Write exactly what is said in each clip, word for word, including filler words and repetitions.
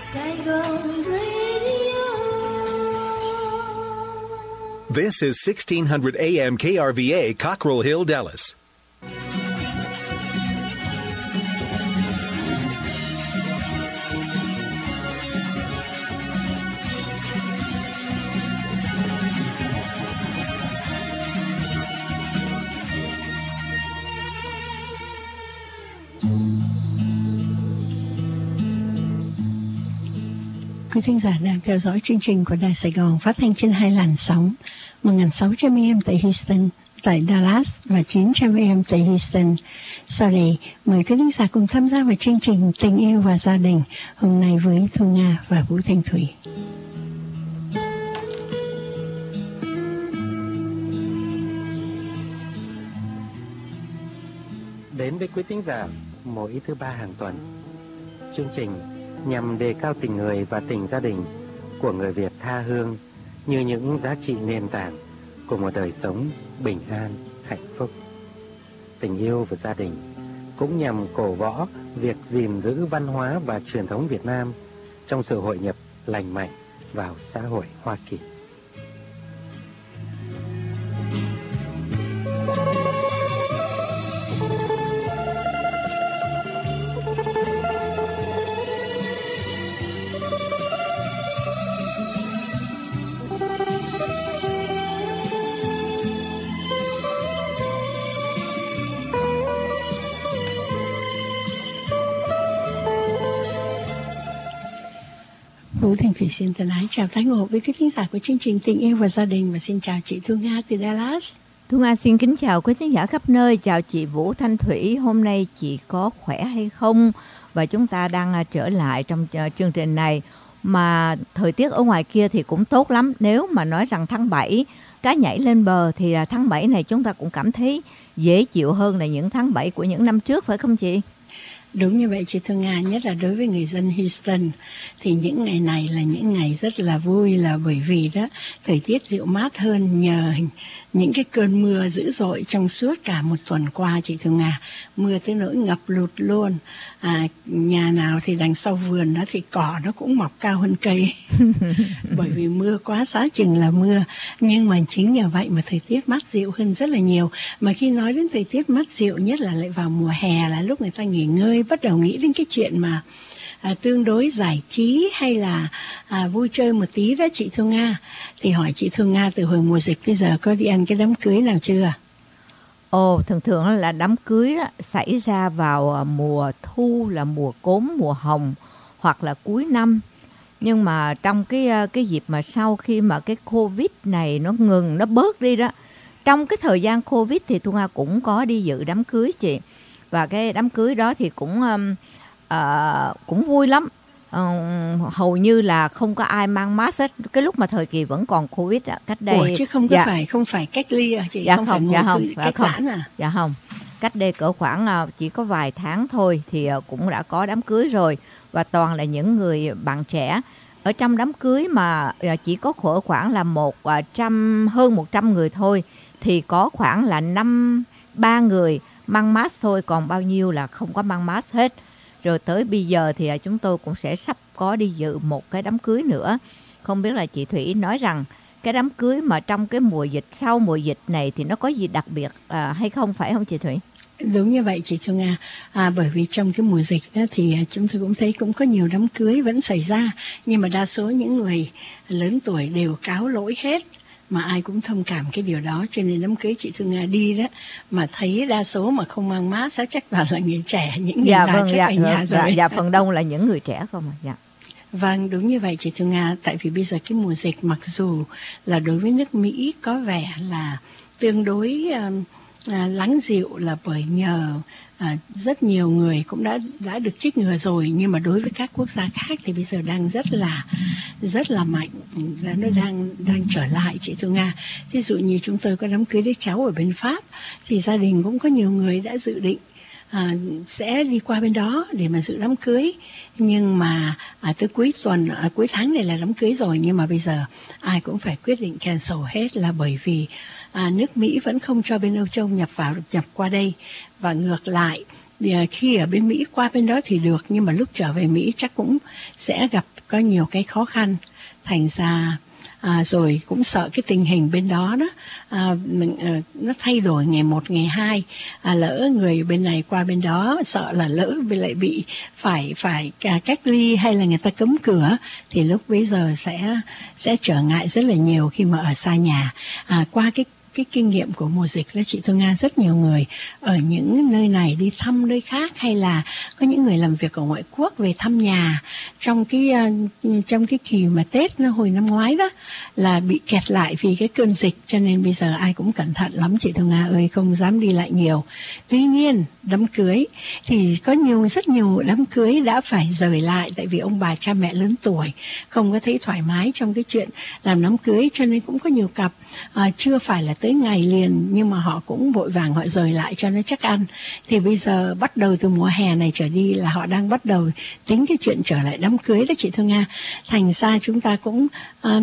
Saigon Radio. This is sixteen hundred A M K R V A, Cockrell Hill, Dallas. Quý thính giả đang theo dõi chương trình của Đài Sài Gòn phát thanh trên hai làn sóng một nghìn sáu trăm A M tại Houston, tại Dallas và chín trăm A M tại Houston. Sau đây, mời quý thính giả cùng tham gia vào chương trình Tình yêu và gia đình hôm nay với Thu Nga và Vũ Thanh Thủy. Đến với quý thính giả mỗi thứ ba hàng tuần, chương trình nhằm đề cao tình người và tình gia đình của người Việt tha hương như những giá trị nền tảng của một đời sống bình an, hạnh phúc. Tình yêu và gia đình cũng nhằm cổ võ việc gìn giữ văn hóa và truyền thống Việt Nam trong sự hội nhập lành mạnh vào xã hội Hoa Kỳ. Vũ Thanh Thủy xin thân ái chào tái ngộ với quý khán giả của chương trình Tình yêu và gia đình và xin chào chị Thu Nga từ Dallas. Thu Nga xin kính chào quý khán giả khắp nơi, chào chị Vũ Thanh Thủy, hôm nay chị có khỏe hay không? Và chúng ta đang trở lại trong chương trình này mà thời tiết ở ngoài kia thì cũng tốt lắm. Nếu mà nói rằng tháng bảy cá nhảy lên bờ thì tháng bảy này chúng ta cũng cảm thấy dễ chịu hơn là những tháng bảy của những năm trước, phải không chị? Đúng như vậy chị Thu Nga, nhất là đối với người dân Houston thì những ngày này là những ngày rất là vui, là bởi vì đó thời tiết dịu mát hơn nhờ những cái cơn mưa dữ dội trong suốt cả một tuần qua chị Thu Nga. Mưa tới nỗi ngập lụt luôn. À, nhà nào thì đằng sau vườn đó thì cỏ nó cũng mọc cao hơn cây. Bởi vì mưa quá xá chừng là mưa. Nhưng mà chính nhờ vậy mà thời tiết mát dịu hơn rất là nhiều. Mà khi nói đến thời tiết mát dịu nhất là lại vào mùa hè, là lúc người ta nghỉ ngơi, bắt đầu nghĩ đến cái chuyện mà À, tương đối giải trí hay là à, vui chơi một tí đó chị Thu Nga. Thì hỏi chị Thu Nga, từ hồi mùa dịch bây giờ có đi ăn cái đám cưới nào chưa? Ồ, thường thường là đám cưới đó, xảy ra vào mùa thu, là mùa cốm, mùa hồng hoặc là cuối năm. Nhưng mà trong cái cái dịp mà sau khi mà cái Covid này nó ngừng, nó bớt đi đó, trong cái thời gian Covid thì Thu Nga cũng có đi dự đám cưới chị. Và cái đám cưới đó thì cũng um, uh, cũng vui lắm. Uh, hầu như là không có ai mang mask hết. Cái lúc mà thời kỳ vẫn còn Covid á, cách đây. Ủa, chứ không có dạ. phải không phải cách ly à chị? Dạ không, không, phải dạ không, cách dạ không. giãn à? Dạ không. Cách đây cỡ khoảng uh, chỉ có vài tháng thôi thì uh, cũng đã có đám cưới rồi, và toàn là những người bạn trẻ. Ở trong đám cưới mà uh, chỉ có khoảng khoảng là một uh, trăm hơn một trăm người thôi, thì có khoảng là năm ba người mang mask thôi, còn bao nhiêu là không có mang mask hết. Rồi tới bây giờ thì chúng tôi cũng sẽ sắp có đi dự một cái đám cưới nữa. Không biết là chị Thủy nói rằng cái đám cưới mà trong cái mùa dịch, sau mùa dịch này thì nó có gì đặc biệt à, hay không, phải không chị Thủy? Đúng như vậy chị Thu Nga, à, bởi vì trong cái mùa dịch đó thì chúng tôi cũng thấy cũng có nhiều đám cưới vẫn xảy ra, nhưng mà đa số những người lớn tuổi đều cáo lỗi hết, mà ai cũng thông cảm cái điều đó. Cho nên đám cưới chị Thu Nga đi đó mà thấy đa số mà không mang mask chắc toàn là người trẻ, những người dạ, già vâng, chắc dạ, ở nhà dạ, rồi. dạ, phần đông là những người trẻ không à. Dạ. Vâng, đúng như vậy chị Thu Nga, tại vì bây giờ cái mùa dịch mặc dù là đối với nước Mỹ có vẻ là tương đối um, à, lắng dịu, là bởi nhờ à, rất nhiều người cũng đã đã được chích ngừa rồi, nhưng mà đối với các quốc gia khác thì bây giờ đang rất là rất là mạnh, nó đang đang trở lại chị Thu Nga. Ví dụ như chúng tôi có đám cưới đứa cháu ở bên Pháp, thì gia đình cũng có nhiều người đã dự định à, sẽ đi qua bên đó để mà dự đám cưới, nhưng mà à, tới cuối tuần à, cuối tháng này là đám cưới rồi, nhưng mà bây giờ ai cũng phải quyết định cancel hết, là bởi vì à, nước Mỹ vẫn không cho bên Âu Châu nhập vào nhập qua đây, và ngược lại Thì, à, khi ở bên Mỹ qua bên đó thì được, nhưng mà lúc trở về Mỹ chắc cũng sẽ gặp có nhiều cái khó khăn. Thành ra à, rồi cũng sợ cái tình hình bên đó đó à, mình, à, nó thay đổi ngày một ngày hai, à, lỡ người bên này qua bên đó sợ là lỡ bị lại bị phải phải cả cách ly hay là người ta cấm cửa, thì lúc bấy giờ sẽ sẽ trở ngại rất là nhiều khi mà ở xa nhà. À, qua cái cái kinh nghiệm của mùa dịch đó chị Thu Nga, rất nhiều người ở những nơi này đi thăm nơi khác, hay là có những người làm việc ở ngoại quốc về thăm nhà trong cái uh, trong cái kỳ mà Tết nó hồi năm ngoái đó, là bị kẹt lại vì cái cơn dịch, cho nên bây giờ ai cũng cẩn thận lắm chị Thu Nga ơi, không dám đi lại nhiều. Tuy nhiên đám cưới thì có nhiều rất nhiều đám cưới đã phải rời lại, tại vì ông bà cha mẹ lớn tuổi không có thấy thoải mái trong cái chuyện làm đám cưới, cho nên cũng có nhiều cặp uh, chưa phải là tới ngày liền nhưng mà họ cũng vội vàng họ rời lại cho nó chắc ăn. Thì bây giờ bắt đầu từ mùa hè này trở đi là họ đang bắt đầu tính cái chuyện trở lại đám cưới đó chị Thương Nga. Thành ra chúng ta cũng uh,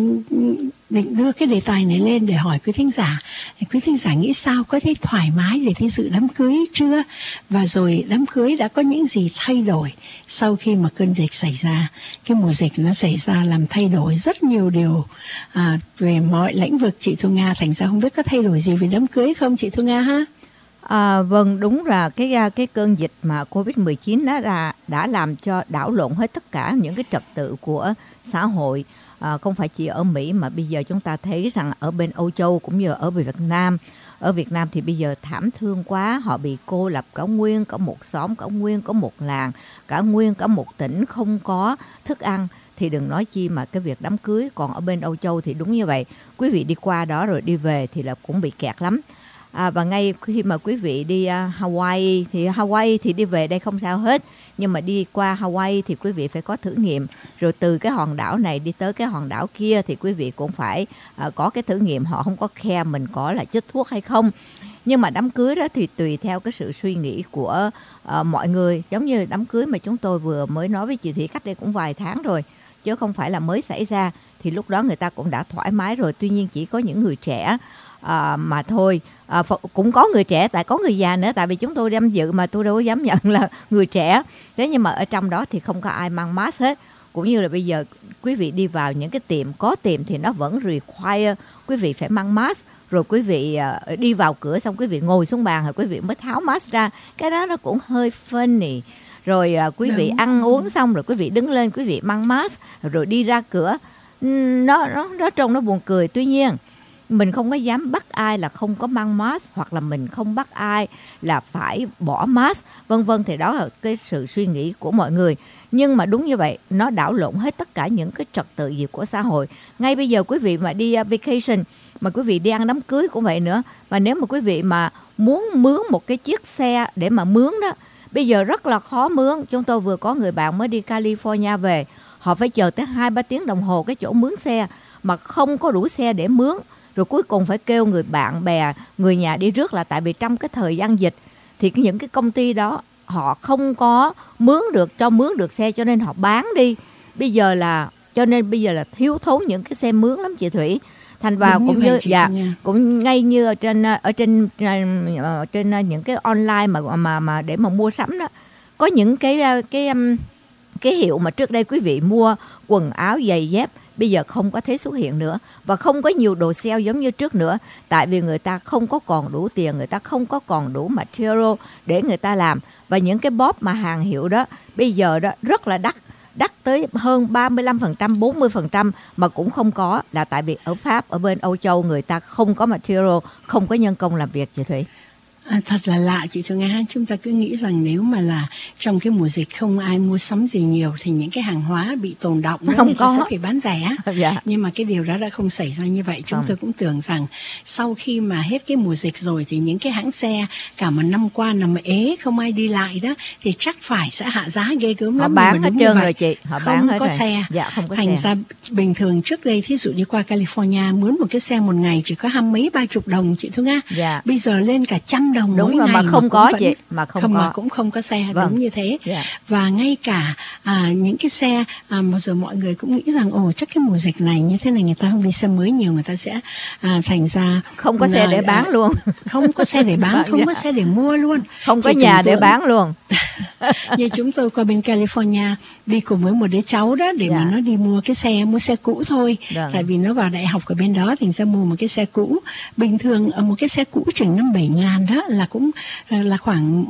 định đưa cái đề tài này lên để hỏi quý thính giả, quý thính giả nghĩ sao, có thấy thoải mái để tham dự đám cưới chưa, và rồi đám cưới đã có những gì thay đổi sau khi mà cơn dịch xảy ra. Cái mùa dịch nó xảy ra làm thay đổi rất nhiều điều à, về mọi lĩnh vực chị Thu Nga. Thành ra không biết có thay đổi gì về đám cưới không chị Thu Nga ha? À, vâng, đúng là cái cái cơn dịch mà covid mười chín đó là đã làm cho đảo lộn hết tất cả những cái trật tự của xã hội. À, không phải chỉ ở Mỹ mà bây giờ chúng ta thấy rằng ở bên Âu Châu cũng như ở Việt Nam. Ở Việt Nam thì bây giờ thảm thương quá, họ bị cô lập cả nguyên, cả một xóm, cả nguyên, có một làng, cả nguyên, cả một tỉnh không có thức ăn. Thì đừng nói chi mà cái việc đám cưới. Còn ở bên Âu Châu thì đúng như vậy. Quý vị đi qua đó rồi đi về thì là cũng bị kẹt lắm. À, và ngay khi mà quý vị đi uh, Hawaii thì Hawaii thì đi về đây không sao hết, nhưng mà đi qua Hawaii thì quý vị phải có thử nghiệm, rồi từ cái hòn đảo này đi tới cái hòn đảo kia thì quý vị cũng phải uh, có cái thử nghiệm. Họ không có khe mình có là chích thuốc hay không. Nhưng mà đám cưới đó thì tùy theo cái sự suy nghĩ của uh, mọi người. Giống như đám cưới mà chúng tôi vừa mới nói với chị Thủy cách đây cũng vài tháng rồi, chứ không phải là mới xảy ra, thì lúc đó người ta cũng đã thoải mái rồi. Tuy nhiên chỉ có những người trẻ À, mà thôi, à, cũng có người trẻ, tại có người già nữa, tại vì chúng tôi đem dự mà tôi đâu có dám nhận là người trẻ. Thế nhưng mà ở trong đó thì không có ai mang mask hết. Cũng như là bây giờ quý vị đi vào những cái tiệm, có tiệm thì nó vẫn require quý vị phải mang mask. Rồi quý vị uh, đi vào cửa xong quý vị ngồi xuống bàn rồi quý vị mới tháo mask ra. Cái đó nó cũng hơi funny. Rồi uh, quý vị ăn uống xong rồi quý vị đứng lên, quý vị mang mask rồi đi ra cửa. Nó, nó, nó trông nó buồn cười. Tuy nhiên mình không có dám bắt ai là không có mang mask, hoặc là mình không bắt ai là phải bỏ mask, vân vân. Thì đó là cái sự suy nghĩ của mọi người. Nhưng mà đúng như vậy, nó đảo lộn hết tất cả những cái trật tự gì của xã hội. Ngay bây giờ quý vị mà đi uh, vacation, mà quý vị đi ăn đám cưới cũng vậy nữa. Và nếu mà quý vị mà muốn mướn một cái chiếc xe để mà mướn đó, bây giờ rất là khó mướn. Chúng tôi vừa có người bạn mới đi California về, họ phải chờ tới hai ba tiếng đồng hồ cái chỗ mướn xe mà không có đủ xe để mướn. Rồi cuối cùng phải kêu người bạn bè, người nhà đi rước, là tại vì trong cái thời gian dịch thì những cái công ty đó họ không có mướn được, cho mướn được xe, cho nên họ bán đi. Bây giờ là cho nên bây giờ là thiếu thốn những cái xe mướn lắm chị Thủy. Thành vào cũng như dạ cũng ngay như ở trên ở trên ở trên những cái online mà mà mà để mà mua sắm đó, có những cái cái cái hiệu mà trước đây quý vị mua quần áo giày dép bây giờ không có thấy xuất hiện nữa, và không có nhiều đồ sale giống như trước nữa, tại vì người ta không có còn đủ tiền, người ta không có còn đủ material để người ta làm. Và những cái bóp mà hàng hiệu đó bây giờ đó rất là đắt, đắt tới hơn ba mươi lăm phần trăm, bốn mươi phần trăm mà cũng không có, là tại vì ở Pháp, ở bên Âu Châu người ta không có material, không có nhân công làm việc chị Thủy. À, thật là lạ chị Thu Nga, chúng ta cứ nghĩ rằng nếu mà là trong cái mùa dịch không ai mua sắm gì nhiều thì những cái hàng hóa bị tồn đọng đó, không người ta có sẽ phải bán rẻ. Dạ. Nhưng mà cái điều đó đã không xảy ra như vậy. Chúng không. tôi cũng tưởng rằng sau khi mà hết cái mùa dịch rồi thì những cái hãng xe cả một năm qua nằm ế không ai đi lại đó thì chắc phải sẽ hạ giá ghê gớm lắm. Họ bán hết trơn rồi chị, họ không bán hết có rồi. xe. Dạ, không có Thành xe. ra bình thường trước đây thí dụ đi qua California mướn một cái xe một ngày chỉ có hai mấy ba chục đồng chị Thu Nga. Dạ. Bây giờ lên cả trăm đồng đúng mỗi rồi, ngày mà không cũng có vẫn, chị, mà không, không có mà cũng không có xe. Vâng. Đúng như thế. Yeah. Và ngay cả à, những cái xe à, mà giờ mọi người cũng nghĩ rằng ồ chắc cái mùa dịch này như thế này người ta không đi xe mới nhiều, người ta sẽ à, thành ra không có xe để bán à, luôn. Không có xe để bán, không Yeah. có xe để mua luôn, Không có Chỉ nhà tưởng để tượng. bán luôn. Như chúng tôi qua bên California đi cùng với một đứa cháu đó để Dạ. mà nó đi mua cái xe, mua xe cũ thôi. Vâng. Tại vì nó vào đại học ở bên đó thì ra mua một cái xe cũ. Bình thường ở một cái xe cũ chừng năm bảy ngàn đó là cũng là khoảng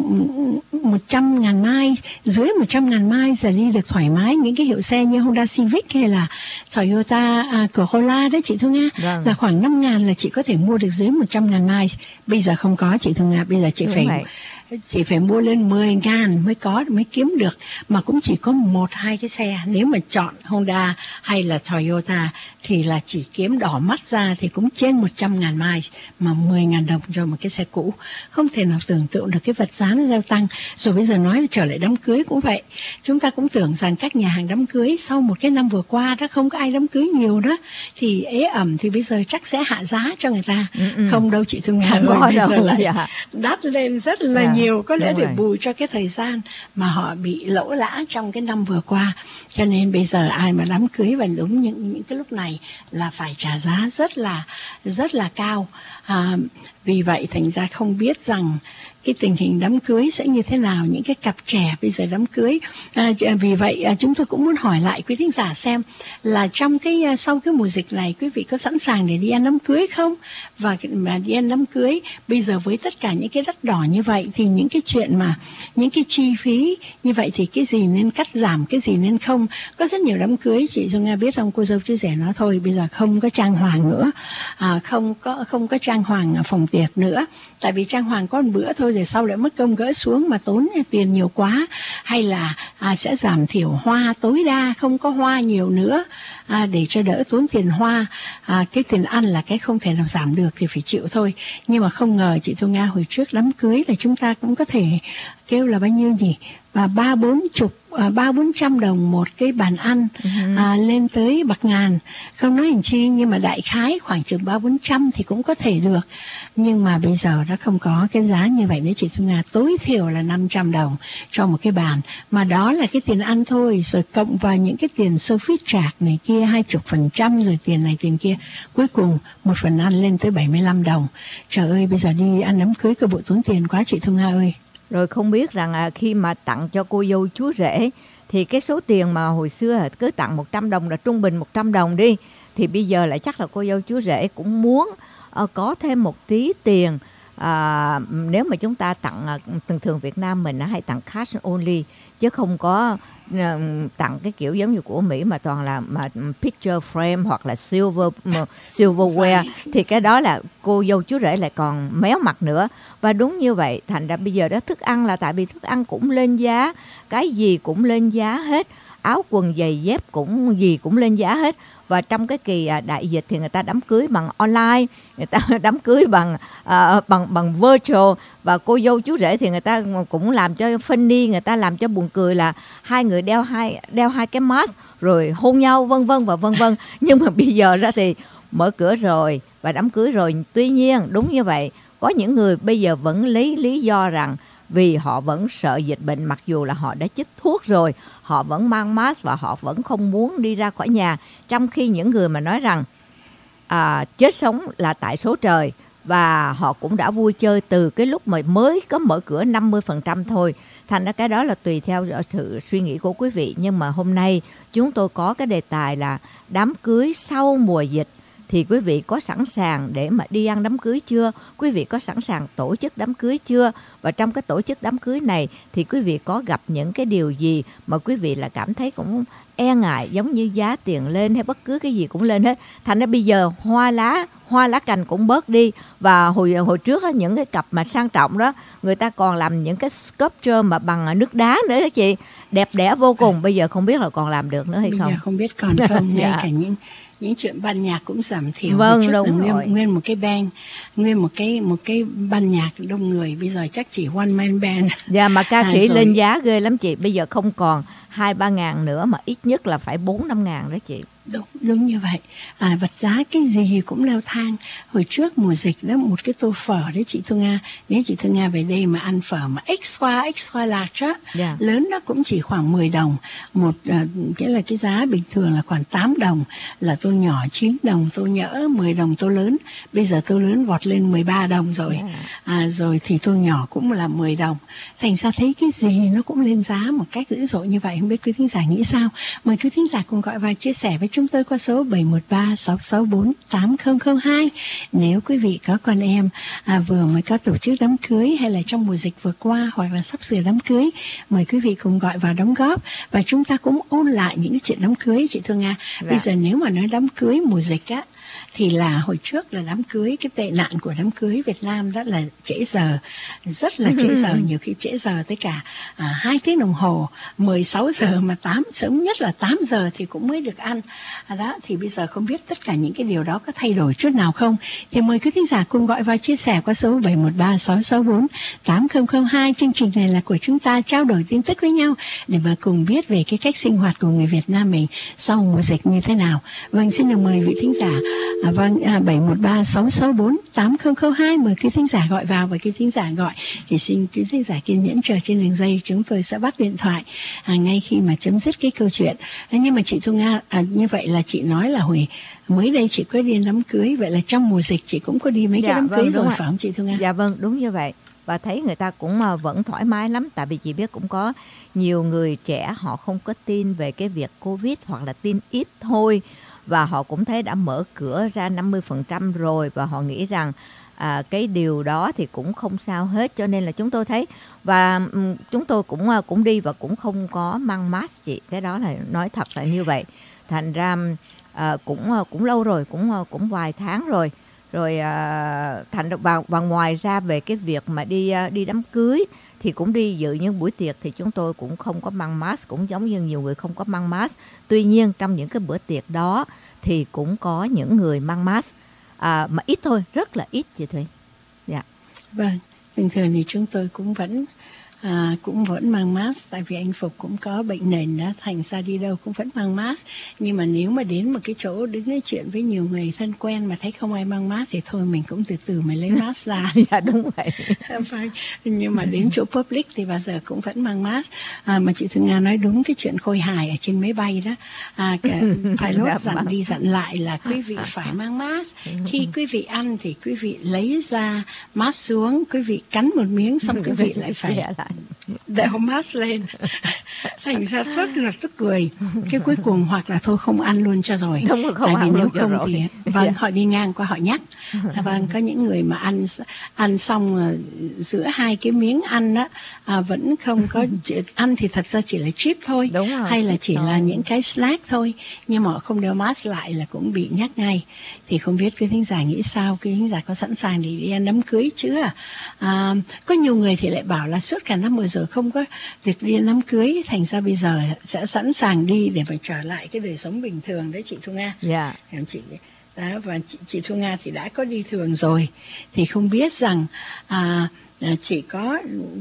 một trăm ngàn mai, dưới một trăm ngàn mai giờ đi được thoải mái. Những cái hiệu xe như Honda Civic hay là Toyota à, Corolla đấy chị Thương Nga, Vâng. là khoảng năm ngàn là chị có thể mua được dưới một trăm ngàn mai. Bây giờ không có chị Thương Nga, bây giờ chị Đúng phải vậy. chỉ phải mua lên mười ngàn mới có, mới kiếm được. Mà cũng chỉ có một hai cái xe. Nếu mà chọn Honda hay là Toyota thì là chỉ kiếm đỏ mắt ra thì cũng trên một trăm ngàn mai, mà mười ngàn đồng cho một cái xe cũ. Không thể nào tưởng tượng được cái vật giá nó gia tăng. Rồi bây giờ nói trở lại đám cưới cũng vậy. Chúng ta cũng tưởng rằng các nhà hàng đám cưới sau một cái năm vừa qua đó không có ai đám cưới nhiều đó thì ế ẩm thì bây giờ chắc sẽ hạ giá cho người ta. Ừ, ừ. Không đâu chị Thương Nga, Không ơi, có bây giờ đâu. lại Dạ. đắt lên rất là Dạ, nhiều, có lẽ đúng để rồi. bù cho cái thời gian mà họ bị lỗ lã trong cái năm vừa qua. Cho nên bây giờ ai mà đám cưới và đúng những những cái lúc này là phải trả giá rất là rất là cao. À, vì vậy thành ra không biết rằng cái tình hình đám cưới sẽ như thế nào, những cái cặp trẻ bây giờ đám cưới. À, vì vậy à, chúng tôi cũng muốn hỏi lại quý thính giả xem là trong cái à, sau cái mùa dịch này quý vị có sẵn sàng để đi ăn đám cưới không? Và mà đi ăn đám cưới bây giờ với tất cả những cái đắt đỏ như vậy thì những cái chuyện mà những cái chi phí như vậy thì cái gì nên cắt giảm, cái gì nên không. Có rất nhiều đám cưới chị Dung Nga biết không, cô dâu chú rể nói thôi bây giờ không có trang hoàng nữa, à, không có không có trang hoàng phòng tiệc nữa, tại vì trang hoàng có một bữa thôi rồi sau lại mất công gỡ xuống mà tốn tiền nhiều quá. Hay là à, sẽ giảm thiểu hoa tối đa, không có hoa nhiều nữa à, để cho đỡ tốn tiền hoa. À, cái tiền ăn là cái không thể nào giảm được thì phải chịu thôi. Nhưng mà không ngờ chị Thu Nga hồi trước đám cưới là chúng ta cũng có thể kêu là bao nhiêu nhỉ, và ba bốn chục à, ba bốn trăm đồng một cái bàn ăn, uh-huh. à, lên tới bạc ngàn, không nói hình chi, nhưng mà đại khái khoảng chừng ba bốn trăm thì cũng có thể được. Nhưng mà bây giờ nó không có cái giá như vậy nữa chị Thu Nga, tối thiểu là năm trăm đồng cho một cái bàn, mà đó là cái tiền ăn thôi, rồi cộng vào những cái tiền service charge này kia hai chục phần trăm, rồi tiền này tiền kia, cuối cùng một phần ăn lên tới bảy mươi lăm đồng. Trời ơi, bây giờ đi ăn đám cưới cơ bộ tốn tiền quá chị Thu Nga ơi. Rồi không biết rằng à, khi mà tặng cho cô dâu chú rể thì cái số tiền mà hồi xưa cứ tặng một trăm đồng là trung bình một trăm đồng đi, thì bây giờ lại chắc là cô dâu chú rể cũng muốn uh, có thêm một tí tiền. À, nếu mà chúng ta tặng, thường thường Việt Nam mình hay tặng cash only chứ không có uh, tặng cái kiểu giống như của Mỹ mà toàn là mà picture frame hoặc là silver uh, silverware, thì cái đó là cô dâu chú rể lại còn méo mặt nữa. Và đúng như vậy, thành ra bây giờ đó thức ăn là tại vì thức ăn cũng lên giá, cái gì cũng lên giá hết, áo quần giày dép cũng gì cũng lên giá hết. Và trong cái kỳ đại dịch thì người ta đám cưới bằng online, người ta đám cưới bằng uh, bằng bằng virtual, và cô dâu chú rể thì người ta cũng làm cho funny, người ta làm cho buồn cười là hai người đeo hai đeo hai cái mask rồi hôn nhau vân vân và vân vân. Nhưng mà bây giờ ra thì mở cửa rồi và đám cưới rồi. Tuy nhiên đúng như vậy, có những người bây giờ vẫn lấy lý do rằng vì họ vẫn sợ dịch bệnh, mặc dù là họ đã chích thuốc rồi, họ vẫn mang mask và họ vẫn không muốn đi ra khỏi nhà. Trong khi những người mà nói rằng à, chết sống là tại số trời, và họ cũng đã vui chơi từ cái lúc mà mới có mở cửa năm mươi phần trăm thôi. Thành ra cái đó là tùy theo sự suy nghĩ của quý vị. Nhưng mà hôm nay chúng tôi có cái đề tài là đám cưới sau mùa dịch. Thì quý vị có sẵn sàng để mà đi ăn đám cưới chưa? Quý vị có sẵn sàng tổ chức đám cưới chưa? Và trong cái tổ chức đám cưới này thì quý vị có gặp những cái điều gì mà quý vị là cảm thấy cũng e ngại, giống như giá tiền lên hay bất cứ cái gì cũng lên hết. Thành ra bây giờ hoa lá, hoa lá cành cũng bớt đi. Và hồi hồi trước những cái cặp mà sang trọng đó, người ta còn làm những cái sculpture mà bằng nước đá nữa đó chị. Đẹp đẽ vô cùng. Bây giờ không biết là còn làm được nữa hay bây không? Bây giờ không biết còn không. Ngay Dạ. cả những những chuyện ban nhạc cũng giảm thiểu. Vâng, trước đúng nguyên, rồi. nguyên một cái band, nguyên một cái một cái ban nhạc đông người, bây giờ chắc chỉ one man band. Dạ, mà ca À, sĩ rồi. lên giá ghê lắm chị. Bây giờ không còn hai ba ngàn nữa mà ít nhất là phải bốn năm ngàn đó chị. Đúng, đúng như vậy. À, vật giá cái gì cũng leo thang. Hồi trước mùa dịch đó, một cái tô phở đấy chị Thu Nga, nếu chị Thu Nga về đây mà ăn phở mà extra extra large á, Yeah. lớn nó cũng chỉ khoảng mười đồng. Một à, cái là cái giá bình thường là khoảng tám đồng, là tô nhỏ chín đồng, tô nhỡ mười đồng tô lớn. Bây giờ tô lớn vọt lên mười ba đồng rồi. Yeah. À, rồi thì tô nhỏ cũng là mười đồng. Thành ra thấy cái gì nó cũng lên giá một cách dữ dội như vậy. Không biết quý thính giả nghĩ sao? Mời quý thính giả cùng gọi vào chia sẻ với chúng tôi qua số bảy một ba sáu sáu bốn tám không không hai. Nếu quý vị có con em à, vừa mới có tổ chức đám cưới, hay là trong mùa dịch vừa qua, hoặc là sắp sửa đám cưới, mời quý vị cùng gọi vào đóng góp. Và chúng ta cũng ôn lại những cái chuyện đám cưới, chị Thương Nga. Dạ. Bây giờ nếu mà nói đám cưới mùa dịch á, thì là hồi trước là đám cưới, cái tệ nạn của đám cưới Việt Nam đó là trễ giờ, rất là trễ giờ, nhiều khi trễ giờ tới cả à, hai tiếng đồng hồ, mười sáu giờ mà tám, sớm nhất là tám giờ thì cũng mới được ăn. À, đó thì bây giờ không biết tất cả những cái điều đó có thay đổi chút nào không, thì mời quý thính giả cùng gọi vào chia sẻ qua số bảy một ba sáu sáu bốn tám không không hai. Chương trình này là của chúng ta trao đổi tin tức với nhau để mà cùng biết về cái cách sinh hoạt của người Việt Nam mình sau mùa dịch như thế nào. Vâng, xin được mời vị thính giả. À, vâng, à, bảy một ba sáu sáu bốn tám không không hai, mời quý thính giả gọi vào. Và quý thính giả gọi thì xin quý thính giả kiên nhẫn chờ trên đường dây, chúng tôi sẽ bắt điện thoại à, ngay khi mà chấm dứt cái câu chuyện. À, nhưng mà chị Thu Nga, à, như vậy là chị nói là hồi mới đây chị có đi đám cưới, vậy là trong mùa dịch chị cũng có đi mấy Dạ, cái đám vâng, cưới đúng rồi ạ. phải không chị Thu Nga? Dạ vâng, đúng như vậy. Và thấy người ta cũng à, vẫn thoải mái lắm. Tại vì chị biết cũng có nhiều người trẻ họ không có tin về cái việc Covid, hoặc là tin ít thôi. Và họ cũng thấy đã mở cửa ra năm mươi phần trăm rồi, và họ nghĩ rằng à, cái điều đó thì cũng không sao hết. Cho nên là chúng tôi thấy, và um, chúng tôi cũng cũng đi và cũng không có mang mask chị. Cái đó là nói thật là như vậy. Thành ra à, cũng cũng lâu rồi, cũng cũng vài tháng rồi. Rồi à, thành và, và ngoài ra về cái việc mà đi đi đám cưới thì cũng đi dự những buổi tiệc thì chúng tôi cũng không có mang mask, cũng giống như nhiều người không có mang mask. Tuy nhiên trong những cái bữa tiệc đó thì cũng có những người mang mask, à, mà ít thôi, rất là ít chị Thủy. Dạ. Vâng, bình thường thì chúng tôi cũng vẫn à, cũng vẫn mang mask, tại vì anh Phục cũng có bệnh nền đó, thành ra đi đâu cũng vẫn mang mask. Nhưng mà nếu mà đến một cái chỗ đứng nói chuyện với nhiều người thân quen mà thấy không ai mang mask thì thôi mình cũng từ từ mới lấy mask ra. Dạ đúng vậy. Vâng. Nhưng mà đến chỗ public thì bao giờ cũng vẫn mang mask. À, mà chị Thương Nga nói đúng cái chuyện khôi hài ở trên máy bay đó. À, cả, phải lốt dặn đi dặn lại là quý vị phải mang mask. Khi quý vị ăn thì quý vị lấy ra mask xuống, quý vị cắn một miếng xong quý vị lại phải đeo mask lên. Thành ra rất là tức cười. Cái cuối cùng hoặc là thôi không ăn luôn cho rồi. Đúng rồi, không tại vì ăn nếu luôn cho không rồi. thì vâng, Yeah. họ đi ngang qua họ nhắc. À, vâng, có những người mà ăn ăn xong uh, giữa hai cái miếng ăn đó à, vẫn không có ăn thì thật ra chỉ là chip thôi. Đúng rồi, hay là chip chỉ thôi. là những cái snack thôi, nhưng mà họ không đeo mask lại là cũng bị nhắc ngay. Thì không biết quý thính giả nghĩ sao, quý thính giả có sẵn sàng để đi ăn đám cưới chưa? À, có nhiều người thì lại bảo là suốt cả năm vừa rồi không có được đi ăn đám cưới, thành ra bây giờ sẽ sẵn sàng đi để mà trở lại cái đời sống bình thường đấy chị Thu Nga. Dạ. Em chị đó, và chị, chị Thu Nga thì đã có đi thường rồi, thì không biết rằng à, chị có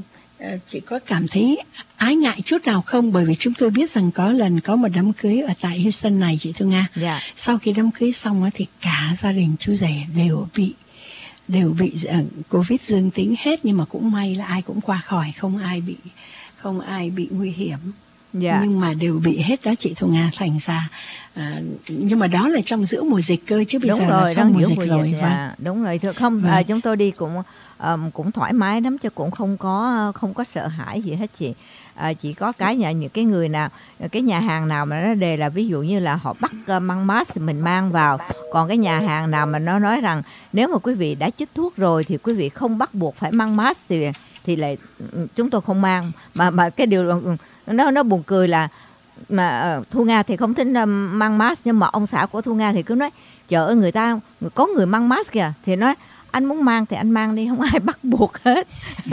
chị có cảm thấy ái ngại chút nào không? Bởi vì chúng tôi biết rằng có lần có một đám cưới ở tại Houston này chị Thu Nga. Dạ. Sau khi đám cưới xong thì cả gia đình chú rể đều bị đều bị uh, Covid dương tính hết, nhưng mà cũng may là ai cũng qua khỏi, không ai bị không ai bị nguy hiểm. Dạ. Nhưng mà đều bị hết đó chị Thu Nga. Thành ra à, nhưng mà đó là trong giữa mùa dịch cơ, chứ bây Đúng giờ rồi, là xong mùa dịch mùa rồi. dịch, dạ. Đúng rồi, thưa không, Vâng. à, chúng tôi đi cũng um, cũng thoải mái lắm, chứ cũng không có không có sợ hãi gì hết chị. À, chỉ có cái nhà những cái người nào, cái nhà hàng nào mà nó đề là ví dụ như là họ bắt uh, mang mask thì mình mang vào, còn cái nhà hàng nào mà nó nói rằng nếu mà quý vị đã chích thuốc rồi thì quý vị không bắt buộc phải mang mask thì thì lại chúng tôi không mang. Mà mà cái điều nó nó buồn cười là mà uh, Thu Nga thì không thích uh, mang mask, nhưng mà ông xã của Thu Nga thì cứ nói trời ơi, người ta có người mang mask kìa, thì nói anh muốn mang thì anh mang đi, không ai bắt buộc hết.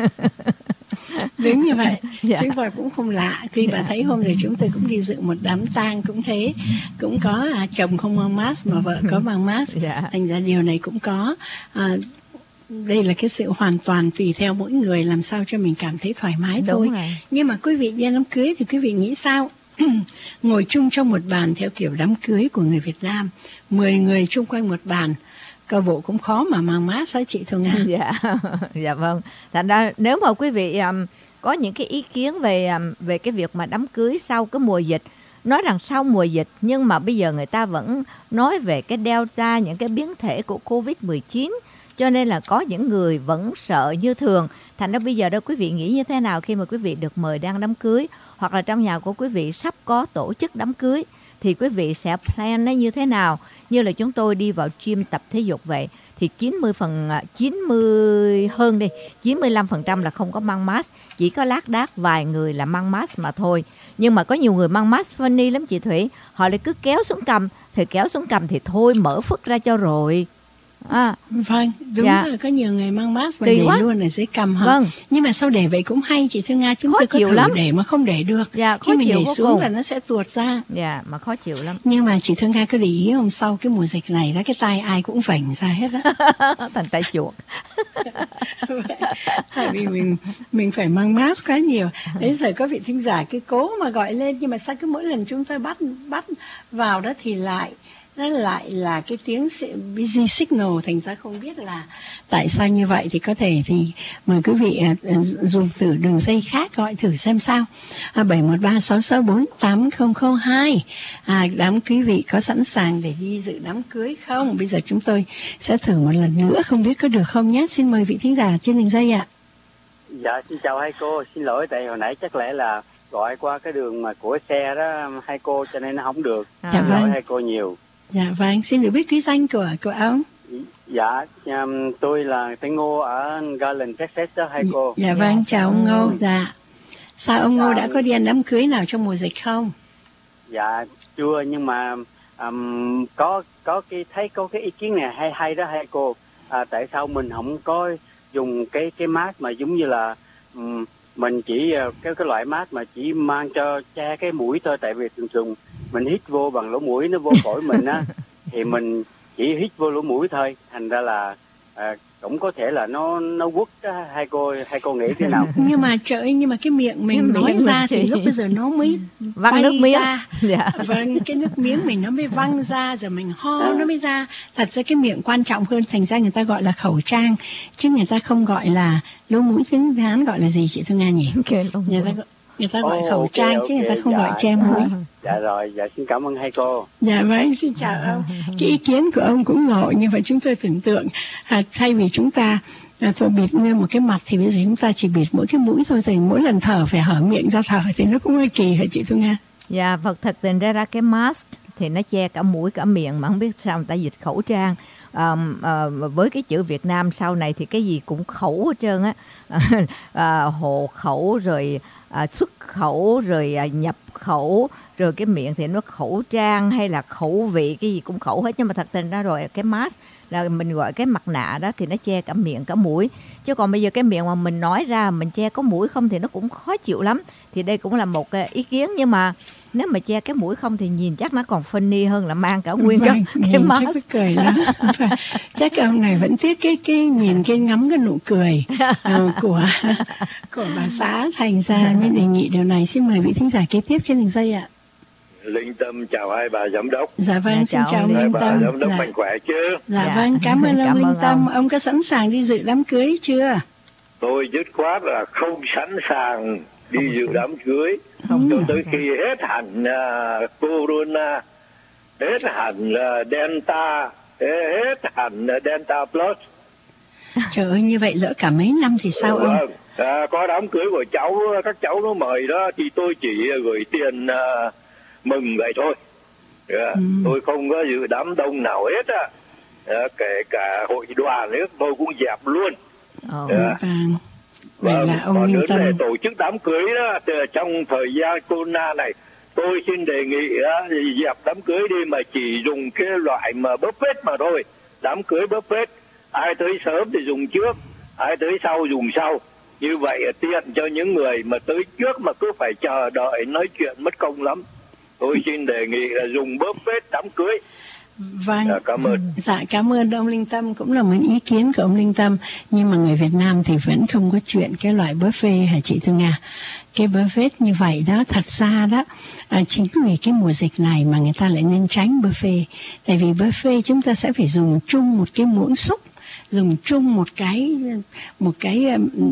Đúng như vậy. Dạ. Chứ và cũng không lạ khi bà thấy hôm rồi chúng tôi cũng đi dự một đám tang cũng thế, cũng có à, chồng không mang mask mà vợ có mang mask. Dạ. Thành ra điều này cũng có. À, đây là cái sự hoàn toàn tùy theo mỗi người, làm sao cho mình cảm thấy thoải mái Đúng thôi. rồi. Nhưng mà quý vị đi đám cưới thì quý vị nghĩ sao? ngồi chung trong một bàn theo kiểu đám cưới của người Việt Nam, mười người chung quanh một bàn, cơ bộ cũng khó mà mang mát sao chị Thu Nga? Dạ, dạ vâng. Thành ra nếu mà quý vị um, có những cái ý kiến về um, về cái việc mà đám cưới sau cái mùa dịch, nói rằng sau mùa dịch nhưng mà bây giờ người ta vẫn nói về cái Delta, những cái biến thể của covid mười chín, cho nên là có những người vẫn sợ như thường. Thành ra bây giờ đó quý vị nghĩ như thế nào khi mà quý vị được mời đăng đám cưới, hoặc là trong nhà của quý vị sắp có tổ chức đám cưới thì quý vị sẽ plan nó như thế nào? Như là chúng tôi đi vào gym tập thể dục vậy thì chín mươi phần chín mươi hơn đi, chín mươi lăm phần trăm là không có mang mask, chỉ có lác đác vài người là mang mask mà thôi. Nhưng mà có nhiều người mang mask funny lắm chị Thủy, họ lại cứ kéo xuống cầm, thì kéo xuống cầm thì thôi mở phức ra cho rồi. À, vâng, đúng dạ. là có nhiều người mang mask và Kỳ để quá. luôn ở dưới cằm hả? Vâng. Nhưng mà sao để vậy cũng hay chị Thư Nga, chúng Khó tôi có chịu thử lắm. để mà không để được. Dạ, khó Khi mình chịu để vô xuống cùng. là nó sẽ tuột ra. Dạ, mà khó chịu lắm. Nhưng mà chị Thư Nga có để ý không, sau cái mùa dịch này đó, cái tai ai cũng vảnh ra hết á. Thành tay chuột. Tại vì mình mình phải mang mask quá nhiều. Đấy giờ có vị thính giả cứ cố mà gọi lên, nhưng mà sao cứ mỗi lần chúng tôi bắt bắt vào đó thì lại nó lại là cái tiếng busy signal, thành ra không biết là tại sao như vậy. Thì có thể thì mời quý vị uh, dùng thử đường dây khác gọi thử xem sao. À, bảy một ba sáu sáu bốn tám không không hai. À, đám quý vị có sẵn sàng để đi dự đám cưới không? Bây giờ chúng tôi sẽ thử một lần nữa, không biết có được không nhé. Xin mời vị thính giả trên đường dây ạ. Dạ, xin chào hai cô. Xin lỗi tại hồi nãy chắc lẽ là gọi qua cái đường mà của xe đó hai cô, cho nên nó không được. À. Dạ Xin lỗi vâng. hai cô nhiều. Dạ vâng, xin được biết quý danh của của ông. Dạ, um, tôi là Tên Ngô ở Garland, Texas đó hai cô. Dạ vâng, chào ông Ngô. Dạ. Sao ông Ngô Dạ. đã có đi ăn đám cưới nào trong mùa dịch không? Dạ chưa, nhưng mà um, có có cái thấy có cái ý kiến này hay hay đó hai cô. À, tại sao mình không có dùng cái cái mask mà giống như là um, mình chỉ uh, cái cái loại mask mà chỉ mang cho che cái mũi thôi, tại vì thường thường mình hít vô bằng lỗ mũi, nó vô phổi mình á thì mình chỉ hít vô lỗ mũi thôi, thành ra là à, cũng có thể là nó nó quất đó, hai cô hai cô nghĩ thế nào? Nhưng mà trời ơi, nhưng mà cái miệng mình Cái nói miệng ra mình thì chỉ- lúc bây giờ nó mới Văng bay nước miếng. ra. Dạ. Vâng, cái nước miếng mình nó mới văng ra, rồi mình ho nó mới ra. Thật ra cái miệng quan trọng hơn, thành ra người ta gọi là khẩu trang, chứ người ta không gọi là lỗ mũi. Tiếng Hán gọi là gì chị Thu Nga nhỉ? Cái lông Người ta mũi. gọi, người ta gọi Ồ, khẩu ok, trang chứ người ta ok, không dạ. gọi che mũi. Dạ rồi, dạ xin cảm ơn hai cô. Dạ vâng, xin chào ông. Cái ý kiến của ông cũng ngộ, nhưng mà chúng tôi tưởng tượng à, thay vì chúng ta à, tôi bịt nguyên một cái mặt thì bây giờ chúng ta chỉ bịt mỗi cái mũi thôi, thì mỗi lần thở phải hở miệng ra thở thì nó cũng hơi kỳ hả chị Thu Nga? Dạ, vật thật tình ra ra cái mask thì nó che cả mũi cả miệng, mà không biết sao người ta dịch khẩu trang. À, à, với cái chữ Việt Nam sau này thì cái gì cũng khẩu hết trơn á. À, hộ khẩu rồi à, xuất khẩu rồi à, nhập khẩu, rồi cái miệng thì nó khẩu trang hay là khẩu vị, cái gì cũng khẩu hết. Nhưng mà thật tình ra rồi cái mask là mình gọi cái mặt nạ đó thì nó che cả miệng cả mũi, chứ còn bây giờ cái miệng mà mình nói ra mình che có mũi không thì nó cũng khó chịu lắm. Thì đây cũng là một cái ý kiến, nhưng mà nếu mà che cái mũi không thì nhìn chắc nó còn funny hơn là mang cả nguyên cái, Vâng, cái nhìn mask. chắc cái cười lắm. Phải- chắc cái ông này vẫn tiếc cái cái nhìn cái ngắm cái nụ cười ờ, của của bà xã, thành ra mới đề nghị điều này. Xin mời vị thính giả kế tiếp trên đường dây ạ. Linh Tâm chào hai bà giám đốc. Dạ vâng, Dạ, xin chào chào ông ông Hai Linh bà Tâm. giám đốc Dạ, mạnh khỏe chứ? dạ Dạ. vâng, cảm ơn ông Cảm Linh ơn Tâm. ông. Ông có sẵn sàng đi dự đám cưới chưa? Tôi dứt khoát là không sẵn sàng đi Không dự sẵn. đám cưới Không cho sẵn tới sàng. khi hết hẳn uh, corona, hết hẳn uh, delta, hết hẳn uh, delta plus. Trời ơi, như vậy lỡ cả mấy năm thì sao ông? Vâng. À, có đám cưới của cháu, các cháu nó mời đó thì tôi chỉ gửi tiền uh, mừng vậy thôi. Yeah. Ừ. Tôi không có dự đám đông nào hết á. Yeah, kể cả hội đoàn ấy tôi cũng dẹp luôn. Ồ. Dạ. Vâng. Vậy Vâng, là ông còn Linh nữa Tâm. để tổ chức đám cưới đó, thì trong thời gian corona này, tôi xin đề nghị đó, thì dẹp đám cưới đi mà chỉ dùng cái loại mà buffet mà thôi. Đám cưới buffet, ai tới sớm thì dùng trước, ai tới sau dùng sau. Như vậy tiện cho những người mà tới trước mà cứ phải chờ đợi nói chuyện mất công lắm. Tôi xin đề nghị là dùng buffet đám cưới. Vâng, Dạ, cảm ơn. dạ cảm ơn ông Linh Tâm, cũng là một ý kiến của ông Linh Tâm. Nhưng mà người Việt Nam thì vẫn không có chuyện cái loại buffet hả chị Thu Nga? Cái buffet như vậy đó, thật ra đó, à, chính vì cái mùa dịch này mà người ta lại nên tránh buffet. Tại vì buffet chúng ta sẽ phải dùng chung một cái muỗng xúc, dùng chung một cái một cái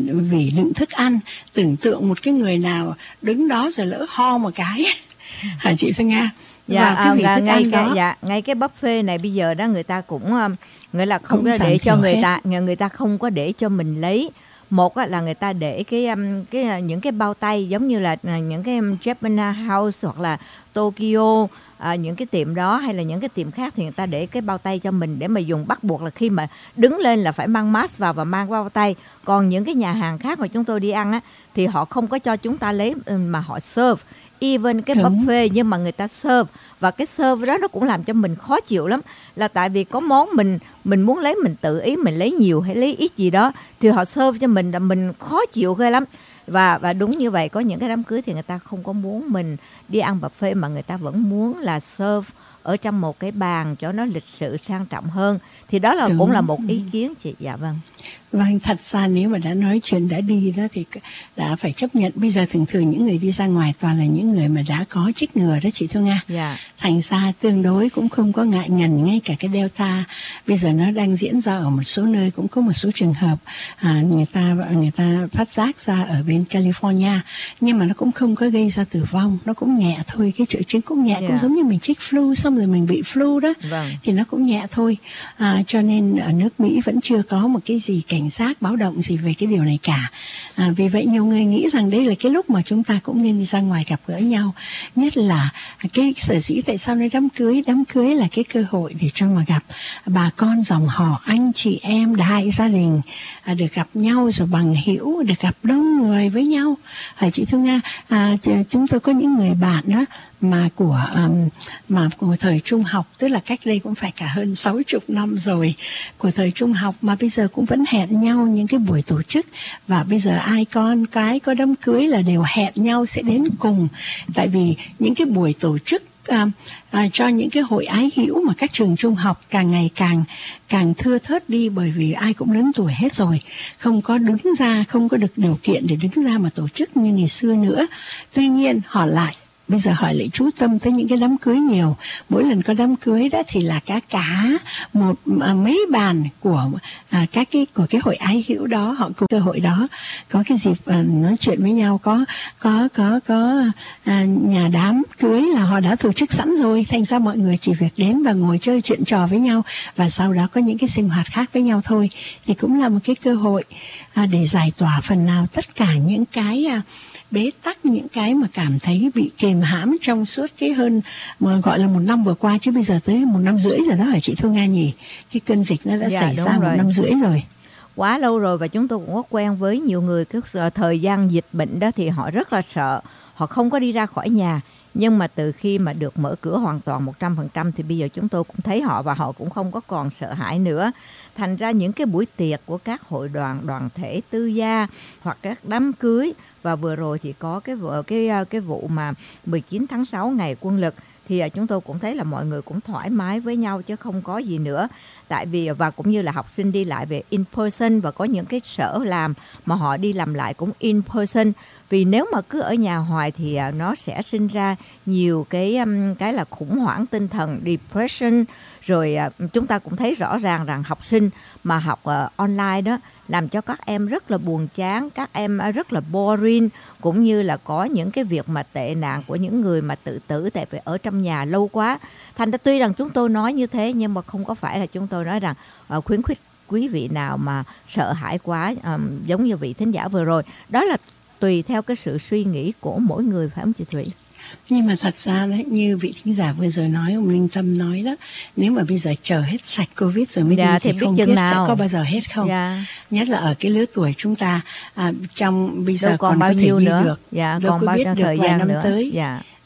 vỉ đựng thức ăn. Tưởng tượng một cái người nào đứng đó rồi lỡ ho một cái hả chị Thu Nga? Dạ, à, ngay cái đó. Dạ, ngay cái buffet này bây giờ đó người ta cũng nghĩa là không có để cho người hết. ta người ta không có để cho mình lấy. Một là người ta để cái cái những cái bao tay giống như là những cái Japan House hoặc là Tokyo, à, những cái tiệm đó hay là những cái tiệm khác thì người ta để cái bao tay cho mình để mà dùng, bắt buộc là khi mà đứng lên là phải mang mask vào và mang bao tay. Còn những cái nhà hàng khác mà chúng tôi đi ăn á thì họ không có cho chúng ta lấy mà họ serve. Even cái buffet nhưng mà người ta serve, và cái serve đó nó cũng làm cho mình khó chịu lắm, là tại vì có món mình mình muốn lấy, mình tự ý mình lấy nhiều hay lấy ít gì đó thì họ serve cho mình là mình khó chịu ghê lắm. Và và đúng như vậy, có những cái đám cưới thì người ta không có muốn mình đi ăn buffet mà người ta vẫn muốn là serve ở trong một cái bàn cho nó lịch sự sang trọng hơn. Thì đó là đúng. Cũng là một ý kiến chị. Dạ vâng. Vâng, thật ra nếu mà đã nói chuyện đã đi đó thì đã phải chấp nhận. Bây giờ thường thường những người đi ra ngoài toàn là những người mà đã có chích ngừa đó chị Thu Nga. Yeah. Thành ra tương đối cũng không có ngại ngần. Ngay cả cái Delta bây giờ nó đang diễn ra ở một số nơi, cũng có một số trường hợp à, người ta người ta phát giác ra ở bên California, nhưng mà nó cũng không có gây ra tử vong, nó cũng nhẹ thôi, cái triệu chứng cũng nhẹ. Yeah. Cũng giống như mình chích flu xong rồi mình bị flu đó. Vâng. Thì nó cũng nhẹ thôi. À, cho nên ở nước Mỹ vẫn chưa có một cái gì cảnh giác báo động gì về cái điều này cả. À, vì vậy nhiều người nghĩ rằng đây là cái lúc mà chúng ta cũng nên đi ra ngoài gặp gỡ nhau. Nhất là cái sở dĩ tại sao nói đám cưới, đám cưới là cái cơ hội để cho mà gặp bà con dòng họ, anh chị em, đại gia đình à, được gặp nhau rồi bằng hữu, được gặp đông người với nhau. À, chị Thu Nga, à, chúng tôi có những người bạn đó mà của um, mà của thời trung học, tức là cách đây cũng phải cả hơn sáu chục năm rồi, của thời trung học mà bây giờ cũng vẫn hẹn nhau những cái buổi tổ chức. Và bây giờ ai con cái có đám cưới là đều hẹn nhau sẽ đến cùng, tại vì những cái buổi tổ chức À, à, cho những cái hội ái hữu mà các trường trung học càng ngày càng càng thưa thớt đi, bởi vì ai cũng lớn tuổi hết rồi, không có đứng ra, không có được điều kiện để đứng ra mà tổ chức như ngày xưa nữa. Tuy nhiên họ lại bây giờ họ lại chú tâm tới những cái đám cưới nhiều. Mỗi lần có đám cưới đó thì là cả cả một à, mấy bàn của à, các cái của cái hội ái hữu đó, họ có cơ hội đó, có cái dịp à, nói chuyện với nhau, có có có có à, nhà đám cưới là họ đã tổ chức sẵn rồi, thành ra mọi người chỉ việc đến và ngồi chơi chuyện trò với nhau, và sau đó có những cái sinh hoạt khác với nhau thôi. Thì cũng là một cái cơ hội à, để giải tỏa phần nào tất cả những cái à, bế tắc, những cái mà cảm thấy bị kìm hãm trong suốt cái hơn mà gọi là một năm vừa qua, chứ bây giờ tới một năm rưỡi rồi đó hả chị Thu Nga nhỉ? Cái cơn dịch nó đã dạ, xảy ra rồi. Một năm rưỡi rồi. Quá lâu rồi, và chúng tôi cũng có quen với nhiều người cái thời gian dịch bệnh đó thì họ rất là sợ, họ không có đi ra khỏi nhà. Nhưng mà từ khi mà được mở cửa hoàn toàn một trăm phần trăm thì bây giờ chúng tôi cũng thấy họ và họ cũng không có còn sợ hãi nữa. Thành ra những cái buổi tiệc của các hội đoàn, đoàn thể tư gia hoặc các đám cưới, và vừa rồi thì có cái cái cái vụ mà mười chín tháng sáu ngày quân lực, thì chúng tôi cũng thấy là mọi người cũng thoải mái với nhau chứ không có gì nữa. Tại vì và cũng như là học sinh đi lại về in person, và có những cái sở làm mà họ đi làm lại cũng in person. Vì nếu mà cứ ở nhà hoài thì nó sẽ sinh ra nhiều cái cái là khủng hoảng tinh thần, depression. Rồi chúng ta cũng thấy rõ ràng rằng học sinh mà học uh, online đó làm cho các em rất là buồn chán, các em rất là boring, cũng như là có những cái việc mà tệ nạn của những người mà tự tử tại vì ở trong nhà lâu quá. Thành ra tuy rằng chúng tôi nói như thế nhưng mà không có phải là chúng tôi nói rằng uh, khuyến khích quý vị nào mà sợ hãi quá, um, giống như vị thính giả vừa rồi. Đó là tùy theo cái sự suy nghĩ của mỗi người, phải không chị Thủy? Nhưng mà thật ra đấy, như vị thính giả vừa rồi nói, ông Linh Tâm nói đó, nếu mà bây giờ chờ hết sạch Covid rồi mới dạ, đi thì, thì không biết nào. sẽ có bao giờ hết không. Dạ. Nhất là ở cái lứa tuổi chúng ta, à, trong bây giờ đâu còn, còn bao có nhiêu thể nữa. Được. Dạ, đâu còn có bao biết nhiêu được thời vài gian năm nữa. tới. Dạ.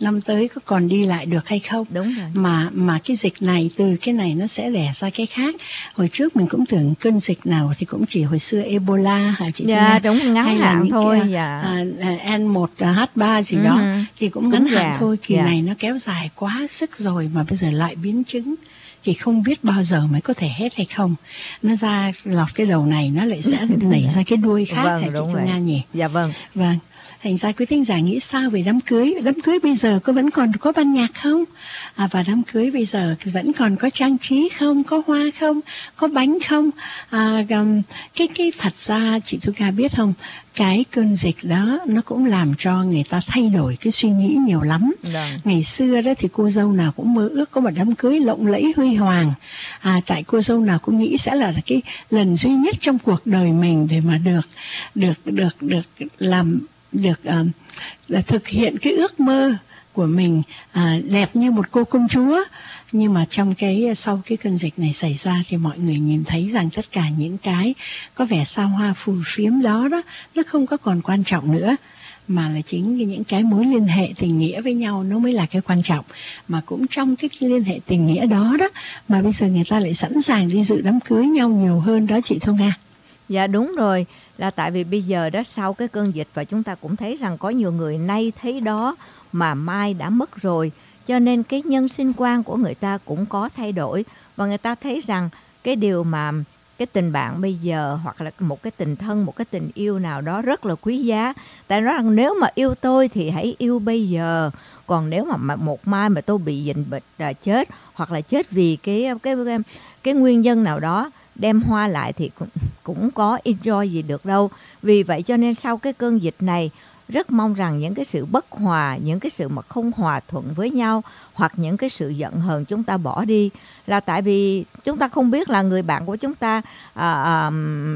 năm tới có còn đi lại được hay không. Đúng rồi. Mà mà cái dịch này, từ cái này nó sẽ đẻ ra cái khác. Hồi trước mình cũng tưởng cơn dịch nào thì cũng chỉ hồi xưa Ebola hả chị? Dạ đúng, ngắn hạn thôi. Cái, Dạ. à, à, N một H ba gì Ừ. đó thì cũng ngắn Cũng hạn dạ. thôi. Kỳ Dạ. này nó kéo dài quá sức rồi mà bây giờ lại biến chứng thì không biết bao giờ mới có thể hết hay không. Nó ra lọt cái đầu này nó lại sẽ nảy ra cái đuôi khác. Vâng, hả chị đúng Thu vậy. Nga nhỉ? Dạ vâng. Vâng. Thành ra quý thính giả nghĩ sao về đám cưới? Đám cưới bây giờ có vẫn còn có ban nhạc không? À, và đám cưới bây giờ vẫn còn có trang trí không? Có hoa không? Có bánh không? À, cái cái thật ra chị Thu Nga biết không? Cái cơn dịch đó nó cũng làm cho người ta thay đổi cái suy nghĩ nhiều lắm. Vâng. Ngày xưa đó thì cô dâu nào cũng mơ ước có một đám cưới lộng lẫy huy hoàng. À, tại cô dâu nào cũng nghĩ sẽ là cái lần duy nhất trong cuộc đời mình để mà được được được được làm được uh, là thực hiện cái ước mơ của mình, uh, đẹp như một cô công chúa. Nhưng mà trong cái sau cái cơn dịch này xảy ra thì mọi người nhìn thấy rằng tất cả những cái có vẻ sao hoa phù phiếm đó đó nó không có còn quan trọng nữa, mà là chính những cái mối liên hệ tình nghĩa với nhau nó mới là cái quan trọng. Mà cũng trong cái liên hệ tình nghĩa đó đó mà bây giờ người ta lại sẵn sàng đi dự đám cưới nhau nhiều hơn đó chị Thông Nga. Dạ đúng rồi, là tại vì bây giờ đó sau cái cơn dịch và chúng ta cũng thấy rằng có nhiều người nay thấy đó mà mai đã mất rồi, cho nên cái nhân sinh quan của người ta cũng có thay đổi, và người ta thấy rằng cái điều mà cái tình bạn bây giờ hoặc là một cái tình thân, một cái tình yêu nào đó rất là quý giá. Tại nói rằng nếu mà yêu tôi thì hãy yêu bây giờ, còn nếu mà một mai mà tôi bị dịch bệnh à, chết hoặc là chết vì cái cái cái, cái nguyên nhân nào đó đem hoa lại thì cũng, cũng có enjoy gì được đâu. Vì vậy cho nên sau cái cơn dịch này rất mong rằng những cái sự bất hòa, những cái sự mà không hòa thuận với nhau hoặc những cái sự giận hờn chúng ta bỏ đi. Là tại vì chúng ta không biết là người bạn của chúng ta à, à,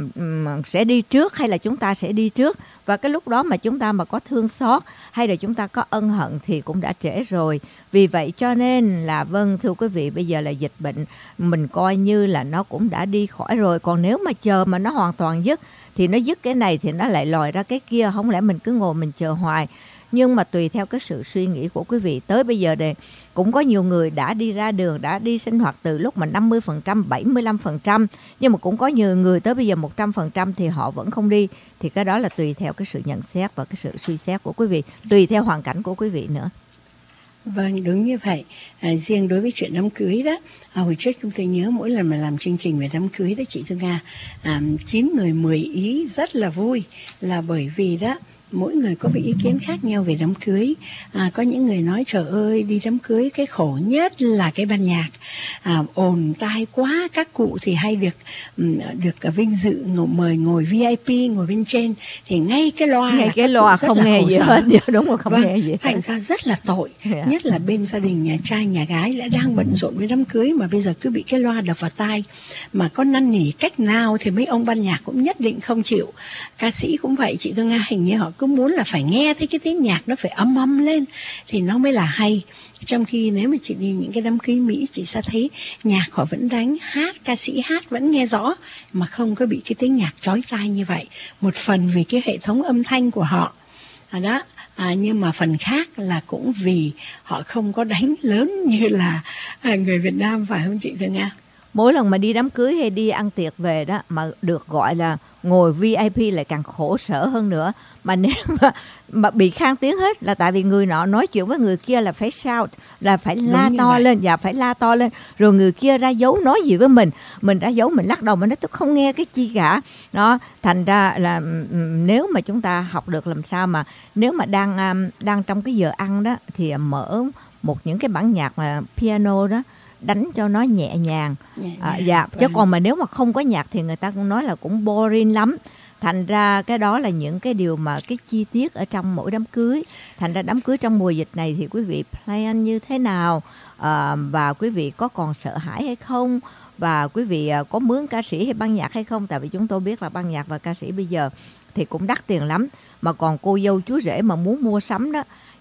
sẽ đi trước hay là chúng ta sẽ đi trước. Và cái lúc đó mà chúng ta mà có thương xót hay là chúng ta có ân hận thì cũng đã trễ rồi. Vì vậy cho nên là vâng thưa quý vị, bây giờ là dịch bệnh mình coi như là nó cũng đã đi khỏi rồi. Còn nếu mà chờ mà nó hoàn toàn dứt thì nó dứt cái này thì nó lại lòi ra cái kia. Không lẽ mình cứ ngồi mình chờ hoài. Nhưng mà tùy theo cái sự suy nghĩ của quý vị. Tới bây giờ này cũng có nhiều người đã đi ra đường, đã đi sinh hoạt từ lúc mà năm mươi phần trăm, bảy mươi lăm phần trăm. Nhưng mà cũng có nhiều người tới bây giờ một trăm phần trăm thì họ vẫn không đi. Thì cái đó là tùy theo cái sự nhận xét và cái sự suy xét của quý vị. Tùy theo hoàn cảnh của quý vị nữa. Vâng, đúng như vậy. À, riêng đối với chuyện đám cưới đó, à, hồi trước chúng tôi nhớ mỗi lần mà làm chương trình về đám cưới đó chị Thương Nga, à, chín người mười ý rất là vui, là bởi vì đó mỗi người có một ý kiến khác nhau về đám cưới. À, có những người nói trời ơi đi đám cưới cái khổ nhất là cái ban nhạc, à, ồn tai quá, các cụ thì hay được được vinh dự ngồi, mời ngồi vi ai pi ngồi bên trên thì ngay cái loa ngay cái loa không nghe gì hết. Đúng rồi, không vâng, nghe gì hết. thành ra rất là tội. Yeah. Nhất là bên gia đình nhà trai nhà gái đã đang bận rộn với đám cưới mà bây giờ cứ bị cái loa đập vào tai, mà có năn nỉ cách nào thì mấy ông ban nhạc cũng nhất định không chịu. Ca sĩ cũng vậy chị Thương Nga, hình như họ cứ muốn là phải nghe thấy cái tiếng nhạc nó phải âm âm lên thì nó mới là hay. Trong khi nếu mà chị đi những cái đám cưới Mỹ, chị sẽ thấy nhạc họ vẫn đánh, hát, ca sĩ hát vẫn nghe rõ mà không có bị cái tiếng nhạc chói tai như vậy. Một phần vì cái hệ thống âm thanh của họ à đó, à, nhưng mà phần khác là cũng vì họ không có đánh lớn như là à, người Việt Nam, phải không chị Thương Nga? Mỗi lần mà đi đám cưới hay đi ăn tiệc về đó mà được gọi là ngồi vi ai pi lại càng khổ sở hơn nữa. Mà nếu mà, mà bị khang tiếng hết là tại vì người nọ nói chuyện với người kia là phải shout, là phải la to vậy. lên, dạ phải la to lên. Rồi người kia ra dấu nói gì với mình, mình ra dấu mình lắc đầu, mình nói tôi không nghe cái chi cả. Đó, thành ra là nếu mà chúng ta học được làm sao mà nếu mà đang đang trong cái giờ ăn đó thì mở một những cái bản nhạc mà piano đó, đánh cho nó nhẹ nhàng. À, dạ, chứ còn mà nếu mà không có nhạc thì người ta cũng nói là cũng boring lắm. Thành ra cái đó là những cái điều mà cái chi tiết ở trong mỗi đám cưới. Thành ra đám cưới trong mùa dịch này thì quý vị plan như thế nào, à, và quý vị có còn sợ hãi hay không, và quý vị có mướn ca sĩ hay ban nhạc hay không. Tại vì chúng tôi biết là ban nhạc và ca sĩ bây giờ thì cũng đắt tiền lắm, mà còn cô dâu chú rể mà muốn mua sắm đó,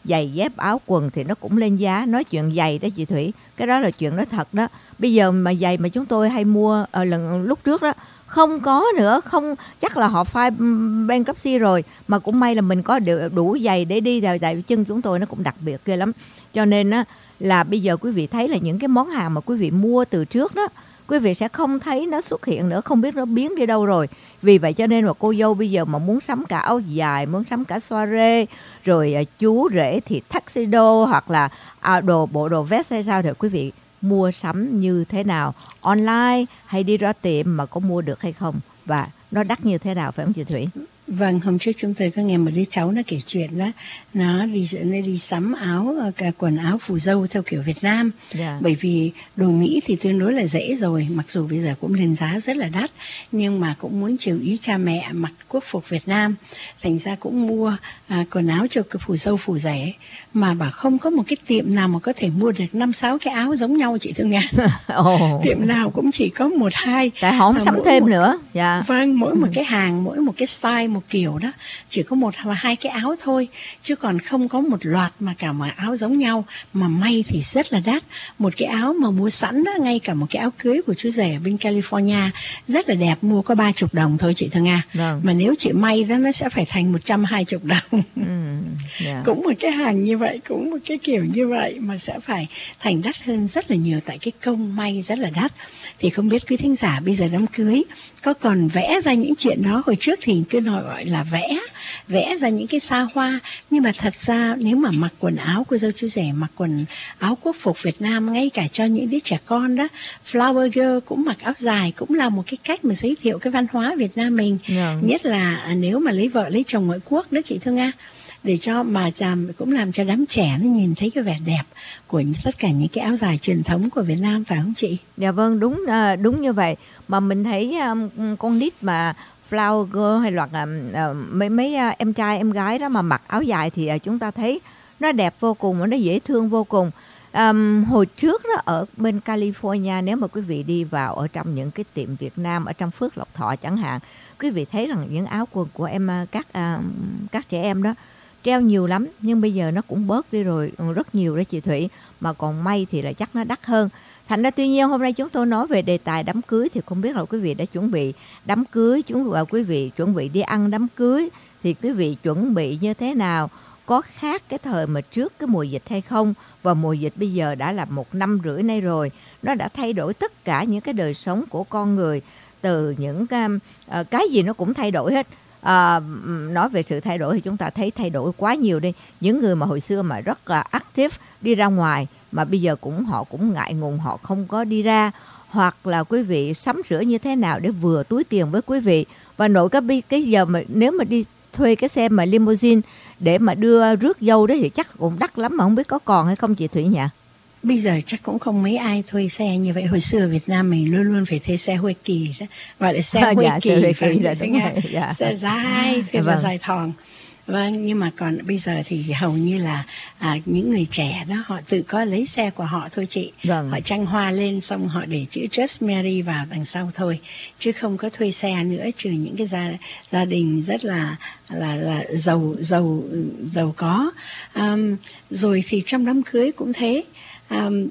giày dép áo quần thì nó cũng lên giá. Nói chuyện giày đó chị Thủy, cái đó là chuyện nói thật đó. Bây giờ mà giày mà chúng tôi hay mua ở lần lúc trước đó không có nữa, không chắc là họ file bankruptcy rồi, mà cũng may là mình có đủ giày để đi, rồi tại chân chúng tôi nó cũng đặc biệt ghê lắm. Cho nên á là bây giờ quý vị thấy là những cái món hàng mà quý vị mua từ trước đó, quý vị sẽ không thấy nó xuất hiện nữa, không biết nó biến đi đâu rồi. Vì vậy cho nên là cô dâu bây giờ mà muốn sắm cả áo dài, muốn sắm cả soirée, rồi uh, chú rể thì tuxedo hoặc là à, đồ bộ đồ vest hay sao, thì quý vị mua sắm như thế nào, online hay đi ra tiệm mà có mua được hay không, và nó đắt như thế nào, phải không chị Thủy? Vâng, hôm trước chúng tôi có nghe một đứa cháu nó kể chuyện đó, nó đi nó đi sắm áo cả quần áo phù dâu theo kiểu Việt Nam. Yeah. Bởi vì đồ Mỹ thì tương đối là dễ rồi, mặc dù bây giờ cũng lên giá rất là đắt, nhưng mà cũng muốn chiều ý cha mẹ mặc quốc phục Việt Nam, thành ra cũng mua à, quần áo cho cái phù dâu phù rể, mà bảo không có một cái tiệm nào mà có thể mua được năm sáu cái áo giống nhau, chị Thương Nga. Oh. Tiệm nào cũng chỉ có một hai, tại họ không sắm thêm một, nữa. Yeah. Vâng, mỗi một cái hàng, mỗi một cái style, một kiểu đó chỉ có một hoặc hai cái áo thôi, chứ còn không có một loạt mà cả mà áo giống nhau, mà may thì rất là đắt. Một cái áo mà mua sẵn đó, ngay cả một cái áo cưới của chú rể ở bên California rất là đẹp, mua có ba chục đồng thôi chị Thương Nga. Vâng. Mà nếu chị may đó nó sẽ phải thành một trăm hai chục đồng. Mm, yeah. Cũng một cái hàng như vậy, cũng một cái kiểu như vậy mà sẽ phải thành đắt hơn rất là nhiều, tại cái công may rất là đắt. Thì không biết quý thính giả bây giờ đám cưới có còn vẽ ra những chuyện đó. Hồi trước thì cứ nói gọi là vẽ vẽ ra những cái xa hoa, nhưng mà thật ra nếu mà mặc quần áo cô dâu chú rể, mặc quần áo quốc phục Việt Nam, ngay cả cho những đứa trẻ con đó, flower girl cũng mặc áo dài, cũng là một cái cách mà giới thiệu cái văn hóa Việt Nam mình. Yeah. Nhất là nếu mà lấy vợ lấy chồng ngoại quốc đó chị Thương Nga, để cho mà làm, cũng làm cho đám trẻ nó nhìn thấy cái vẻ đẹp của tất cả những cái áo dài truyền thống của Việt Nam, phải không chị? Dạ vâng, đúng đúng như vậy. Mà mình thấy um, con nít mà flower girl hay hoặc uh, mấy mấy uh, em trai em gái đó mà mặc áo dài thì uh, chúng ta thấy nó đẹp vô cùng, nó dễ thương vô cùng. Um, hồi trước đó ở bên California, nếu mà quý vị đi vào ở trong những cái tiệm Việt Nam ở trong Phước Lộc Thọ chẳng hạn, quý vị thấy rằng những áo quần của em các uh, các trẻ em đó treo nhiều lắm, nhưng bây giờ nó cũng bớt đi rồi rất nhiều đó chị Thủy, mà còn may thì là chắc nó đắt hơn. Thành ra tuy nhiên hôm nay chúng tôi nói về đề tài đám cưới, thì không biết là quý vị đã chuẩn bị đám cưới, chúng và quý vị chuẩn bị đi ăn đám cưới thì quý vị chuẩn bị như thế nào, có khác cái thời mà trước cái mùa dịch hay không, và mùa dịch bây giờ đã là một năm rưỡi nay rồi, nó đã thay đổi tất cả những cái đời sống của con người, từ những cái, uh, cái gì nó cũng thay đổi hết. À, nói về sự thay đổi thì chúng ta thấy thay đổi quá nhiều đi. Những người mà hồi xưa mà rất là active đi ra ngoài, mà bây giờ cũng họ cũng ngại ngùng, họ không có đi ra. Hoặc là quý vị sắm sửa như thế nào để vừa túi tiền với quý vị. Và nội cái, cái giờ mà nếu mà đi thuê cái xe mà limousine để mà đưa rước dâu đấy thì chắc cũng đắt lắm, mà không biết có còn hay không chị Thủy nhỉ? Bây giờ chắc cũng không mấy ai thuê xe như vậy. Hồi xưa Việt Nam mình luôn luôn phải thuê xe Huê Kỳ đó, gọi là xe à, Huê dạ, Kỳ, xe, phải dạ, đúng rồi. Dạ. Xe dài, xe Vâng. dài thòn. Vâng, nhưng mà còn bây giờ thì hầu như là à, những người trẻ đó họ tự có lấy xe của họ thôi chị. Vâng. Họ trăng hoa lên xong họ để chữ Just Mary vào đằng sau thôi, chứ không có thuê xe nữa, trừ những cái gia gia đình rất là là là giàu giàu giàu có. Um, rồi thì trong đám cưới cũng thế. Um,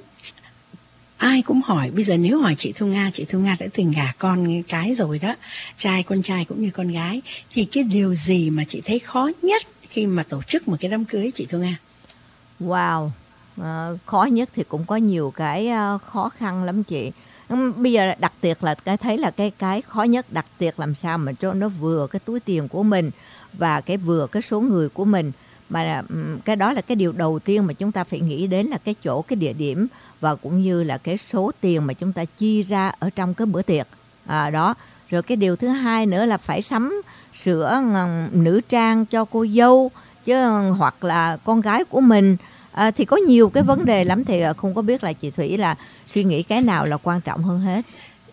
ai cũng hỏi, bây giờ nếu hỏi chị Thu Nga, chị Thu Nga đã từng gả con cái rồi đó, trai con trai cũng như con gái, thì cái điều gì mà chị thấy khó nhất khi mà tổ chức một cái đám cưới chị Thu Nga? Wow, à, khó nhất thì cũng có nhiều cái uh, khó khăn lắm chị. Bây giờ đặc biệt là cái thấy là cái cái khó nhất, đặc biệt làm sao mà cho nó vừa cái túi tiền của mình và cái vừa cái số người của mình. Mà cái đó là cái điều đầu tiên mà chúng ta phải nghĩ đến, là cái chỗ, cái địa điểm và cũng như là cái số tiền mà chúng ta chi ra ở trong cái bữa tiệc à, đó. Rồi cái điều thứ hai nữa là phải sắm sửa nữ trang cho cô dâu chứ, hoặc là con gái của mình. À, thì có nhiều cái vấn đề lắm, thì không có biết là chị Thủy là suy nghĩ cái nào là quan trọng hơn hết.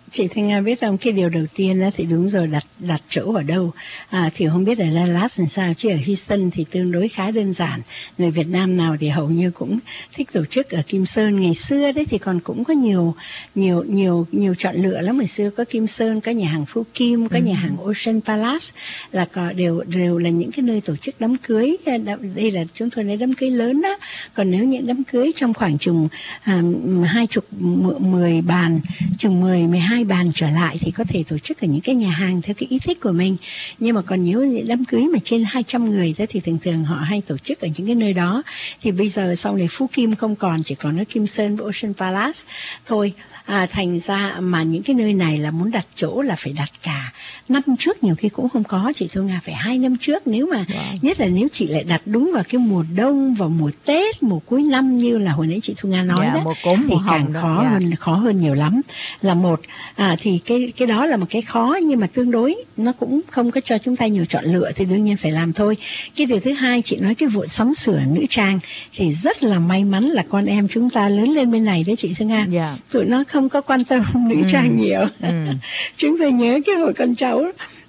Chị Thanh Nga biết không, cái điều đầu tiên đó thì đúng rồi, đặt đặt chỗ ở đâu. À, thì không biết ở Dallas làm sao, chứ ở Houston thì tương đối khá đơn giản. Người Việt Nam nào thì hầu như cũng thích tổ chức ở Kim Sơn. Ngày xưa đấy thì còn cũng có nhiều nhiều nhiều nhiều chọn lựa lắm. Ngày xưa có Kim Sơn, có nhà hàng Phú Kim, có ừ. nhà hàng Ocean Palace, là có, đều đều là những cái nơi tổ chức đám cưới. Đây là chúng tôi nói đám cưới lớn đó. Còn nếu những đám cưới trong khoảng chừng à, hai chục mười bàn, chừng mười mười hai bàn trở lại thì có thể tổ chức ở những cái nhà hàng theo cái ý thích của mình. Nhưng mà còn nếu những đám cưới mà trên hai trăm người đó thì thường thường họ hay tổ chức ở những cái nơi đó. Thì bây giờ sau này Phú Kim không còn, chỉ còn ở Kim Sơn và Ocean Palace thôi. À, thành ra mà những cái nơi này là muốn đặt chỗ là phải đặt cả năm trước, nhiều khi cũng không có. Chị Thu Nga phải hai năm trước, nếu mà wow. nhất là nếu chị lại đặt đúng vào cái mùa đông, vào mùa Tết, mùa cuối năm như là hồi nãy chị Thu Nga nói yeah, đó, cốm, thì càng khó yeah. hơn khó hơn nhiều lắm. Là một à, thì cái cái đó là một cái khó, nhưng mà tương đối nó cũng không có cho chúng ta nhiều chọn lựa, thì đương nhiên phải làm thôi. Cái điều thứ hai, chị nói cái vụ sắm sửa nữ trang thì rất là may mắn là con em chúng ta lớn lên bên này đấy chị Thu Nga. Yeah. Tụi nó không có quan tâm nữ ừ. trang nhiều. Ừ. Chúng tôi nhớ cái hồi con cháu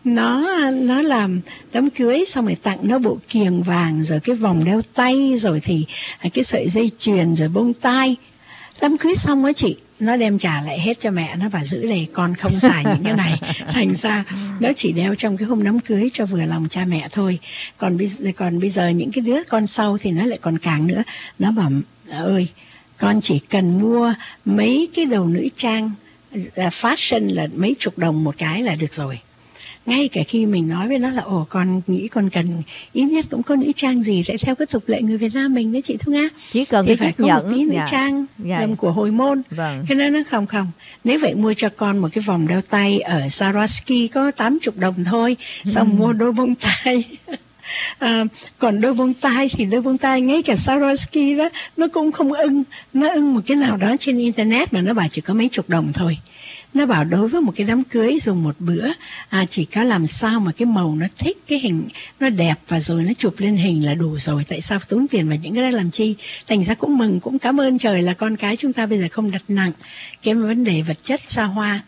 nó nó làm đám cưới xong rồi tặng nó bộ kiềng vàng, rồi cái vòng đeo tay, rồi thì cái sợi dây chuyền, rồi bông tai. Đám cưới xong á chị, nó đem trả lại hết cho mẹ nó và giữ này, con không xài những cái này. Thành ra nó chỉ đeo trong cái hôm đám cưới cho vừa lòng cha mẹ thôi. Còn bây giờ, còn bây giờ những cái đứa con sau thì nó lại còn càng nữa. Nó bảo ơi, con chỉ cần mua mấy cái đầu nữ trang uh, fashion là mấy chục đồng một cái là được rồi. Ngay cả khi mình nói với nó là ồ, con nghĩ con cần ít nhất cũng có nữ trang gì để theo cái tục lệ người Việt Nam mình đấy chị Thu Nga. Chỉ cần thì cái phải có nhận, một tí nữ dạ. trang dạ. của hồi môn. Vâng. Cái đó nó không không. Nếu vậy mua cho con một cái vòng đeo tay ở Swarovski có tám mươi đồng thôi, xong ừ. mua đôi bông tai. À, còn đôi bông tai thì đôi bông tai ngay cả Swarovski đó nó cũng không ưng, nó ưng một cái nào đó trên internet mà nó bảo chỉ có mấy chục đồng thôi. Nó bảo đối với một cái đám cưới dùng một bữa à, chỉ có làm sao mà cái màu nó thích, cái hình nó đẹp và rồi nó chụp lên hình là đủ rồi. Tại sao tốn tiền vào những cái đó làm chi? Thành ra cũng mừng, cũng cảm ơn trời là con cái chúng ta bây giờ không đặt nặng cái vấn đề vật chất xa hoa.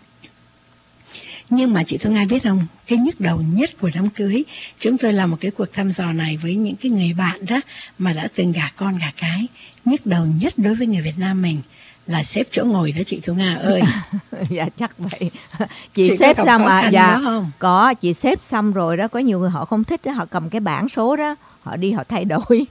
Nhưng mà chị Thu Nga biết không, cái nhức đầu nhất của đám cưới, chúng tôi làm một cái cuộc thăm dò này với những cái người bạn đó mà đã từng gả con gả cái. Nhức đầu nhất đối với người Việt Nam mình là xếp chỗ ngồi đó chị Thu Nga ơi. Dạ chắc vậy. Chị, chị xếp xong mà dạ có, chị xếp xong rồi đó, có nhiều người họ không thích đó, họ cầm cái bảng số đó, họ đi họ thay đổi.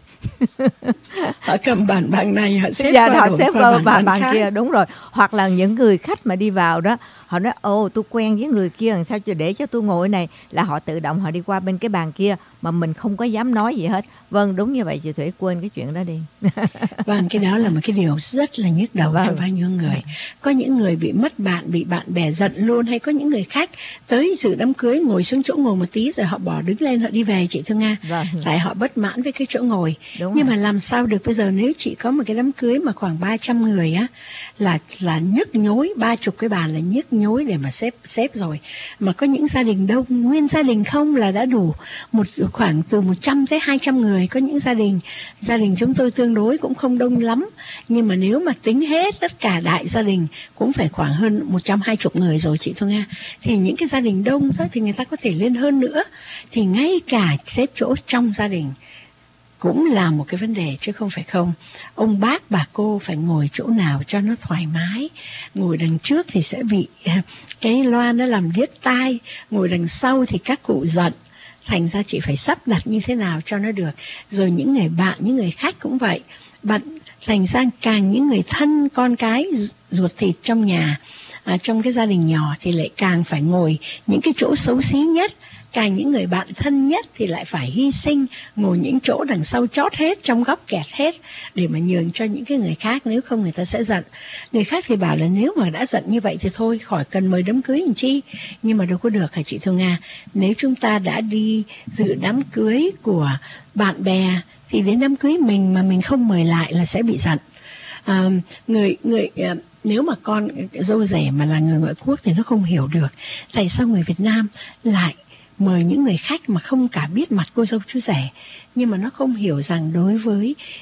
Họ cầm bàn bàn này họ xếp dạ, qua họ xếp qua bàn, bàn, bàn kia, đúng rồi. Hoặc là những người khách mà đi vào đó, họ nói ồ tôi quen với người kia, làm sao cho để cho tôi ngồi này, là họ tự động họ đi qua bên cái bàn kia mà mình không có dám nói gì hết. Vâng, đúng như vậy chị Thủy, quên cái chuyện đó đi. Vâng, cái đó là một cái điều rất là nhức đầu vâng. cho bao nhiêu người. Có những người bị mất bạn, bị bạn bè giận luôn, hay có những người khách tới dự đám cưới ngồi xuống chỗ ngồi một tí rồi họ bỏ đứng lên họ đi về chị Thương Nga. Vâng. Tại họ bất mãn với cái chỗ ngồi. Đúng Nhưng rồi. mà làm sao được bây giờ nếu chị có một cái đám cưới mà khoảng ba trăm người á, là là nhức nhối, ba chục cái bàn là nhức nhối để mà xếp xếp rồi. Mà có những gia đình đông, nguyên gia đình không là đã đủ một khoảng từ một trăm tới hai trăm người. Có những gia đình, gia đình chúng tôi tương đối cũng không đông lắm, nhưng mà nếu mà tính hết tất cả đại gia đình cũng phải khoảng hơn một trăm hai mươi người rồi chị Thu Nga. Thì những cái gia đình đông đó thì người ta có thể lên hơn nữa. Thì ngay cả xếp chỗ trong gia đình cũng là một cái vấn đề chứ không phải không. Ông bác bà cô phải ngồi chỗ nào cho nó thoải mái. Ngồi đằng trước thì sẽ bị cái loa nó làm điếc tai, ngồi đằng sau thì các cụ giận. Thành ra chị phải sắp đặt như thế nào cho nó được. Rồi những người bạn, những người khách cũng vậy. Bạn thành ra càng những người thân, con cái, ruột thịt trong nhà, à, trong cái gia đình nhỏ thì lại càng phải ngồi những cái chỗ xấu xí nhất. Càng những người bạn thân nhất thì lại phải hy sinh ngồi những chỗ đằng sau chót hết, trong góc kẹt hết, để mà nhường cho những cái người khác, nếu không người ta sẽ giận. Người khác thì bảo là nếu mà đã giận như vậy thì thôi khỏi cần mời đám cưới làm chi. Nhưng mà đâu có được hả chị Thương Nga. Nếu chúng ta đã đi dự đám cưới của bạn bè thì đến đám cưới mình mà mình không mời lại là sẽ bị giận. À, người người uh, nếu mà con dâu rể mà là người ngoại quốc thì nó không hiểu được tại sao người Việt Nam lại mời những người khách mà không cả biết mặt cô dâu chú rể. Nhưng mà nó không hiểu rằng đối với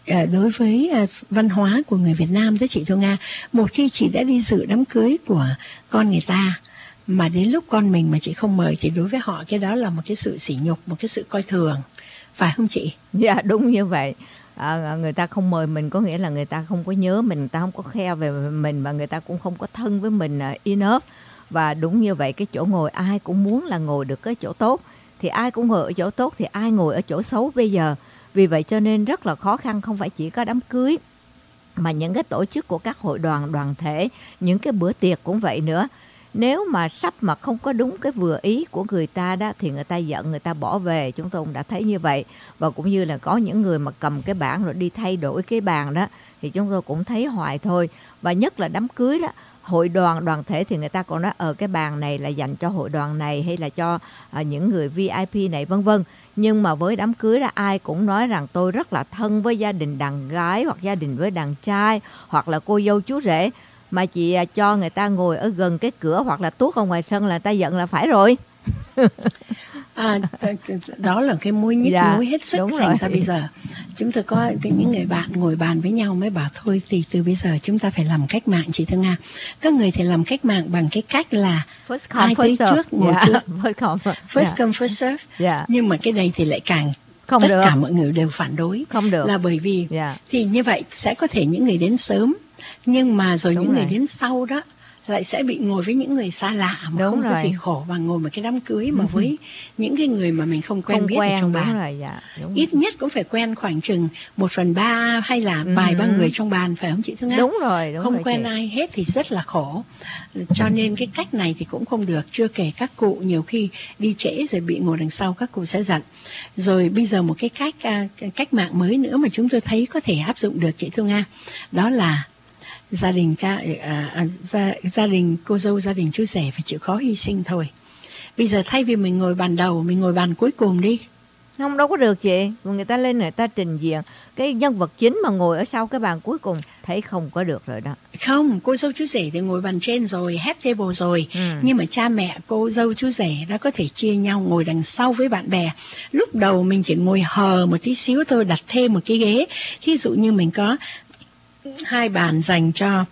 à, đối với à, văn hóa của người Việt Nam đó chị Thu Nga, một khi chị đã đi dự đám cưới của con người ta mà đến lúc con mình mà chị không mời thì đối với họ cái đó là một cái sự sỉ nhục, một cái sự coi thường, phải không chị? Dạ đúng như vậy. À, người ta không mời mình có nghĩa là người ta không có nhớ mình, người ta không có khe về mình, và người ta cũng không có thân với mình uh, enough. Và đúng như vậy, cái chỗ ngồi ai cũng muốn là ngồi được cái chỗ tốt, thì ai cũng ngồi ở chỗ tốt thì ai ngồi ở chỗ xấu bây giờ. Vì vậy cho nên rất là khó khăn, không phải chỉ có đám cưới mà những cái tổ chức của các hội đoàn, đoàn thể, những cái bữa tiệc cũng vậy nữa. Nếu mà sắp mà không có đúng cái vừa ý của người ta đó thì người ta giận, người ta bỏ về. Chúng tôi cũng đã thấy như vậy. Và cũng như là có những người mà cầm cái bảng rồi đi thay đổi cái bàn đó thì chúng tôi cũng thấy hoài thôi. Và nhất là đám cưới đó, hội đoàn, đoàn thể thì người ta còn nói ở cái bàn này là dành cho hội đoàn này hay là cho à, những người vi ai pi này vân vân. Nhưng mà với đám cưới đó ai cũng nói rằng tôi rất là thân với gia đình đàn gái hoặc gia đình với đàn trai hoặc là cô dâu chú rể, mà chị cho người ta ngồi ở gần cái cửa hoặc là tuốt ở ngoài sân là người ta giận là phải rồi. À, đó là cái mối nhức Dạ, mối hết sức. đúng Thành rồi. ra bây giờ chúng tôi có những người bạn ngồi bàn với nhau mới bảo thôi thì từ bây giờ chúng ta phải làm cách mạng, chị Thương Nga. Các người thì làm cách mạng bằng cái cách là First come, ai first tới serve. trước ngồi Dạ, trước, first come. first Dạ. come first serve. Dạ. Nhưng mà cái này thì lại càng Không tất được. cả mọi người đều phản đối, Không được. là bởi vì Dạ. thì như vậy sẽ có thể những người đến sớm nhưng mà rồi Đúng những rồi. người đến sau đó lại sẽ bị ngồi với những người xa lạ mà Đúng không rồi. có gì khổ bằng ngồi một cái đám cưới mà với những cái người mà mình không quen Không biết ở quen, trong đúng bàn. rồi. Dạ. Đúng, Ít nhất cũng phải quen khoảng chừng một phần ba hay là vài ba Ừ. người trong bàn, phải không chị Thương Nga? đúng rồi. Đúng Không rồi, quen chị. ai hết thì rất là khổ. Cho nên cái cách này thì cũng không được. Chưa kể các cụ nhiều khi đi trễ rồi bị ngồi đằng sau các cụ sẽ giận. Rồi bây giờ một cái cách à, cái cách mạng mới nữa mà chúng tôi thấy có thể áp dụng được chị Thương Nga, đó là gia đình cha à, à, gia, gia đình cô dâu, gia đình chú rể phải chịu khó hy sinh thôi. Bây giờ thay vì mình ngồi bàn đầu, mình ngồi bàn cuối cùng đi. Không, đâu có được chị. Người ta lên người ta trình diện cái nhân vật chính mà ngồi ở sau cái bàn cuối cùng, thấy không có được rồi đó. Không, cô dâu chú rể thì ngồi bàn trên rồi, head table rồi. Ừ. Nhưng mà cha mẹ, cô dâu chú rể đã có thể chia nhau ngồi đằng sau với bạn bè. Lúc đầu mình chỉ ngồi hờ một tí xíu thôi, đặt thêm một cái ghế. Thí dụ như mình có hai bàn dành cho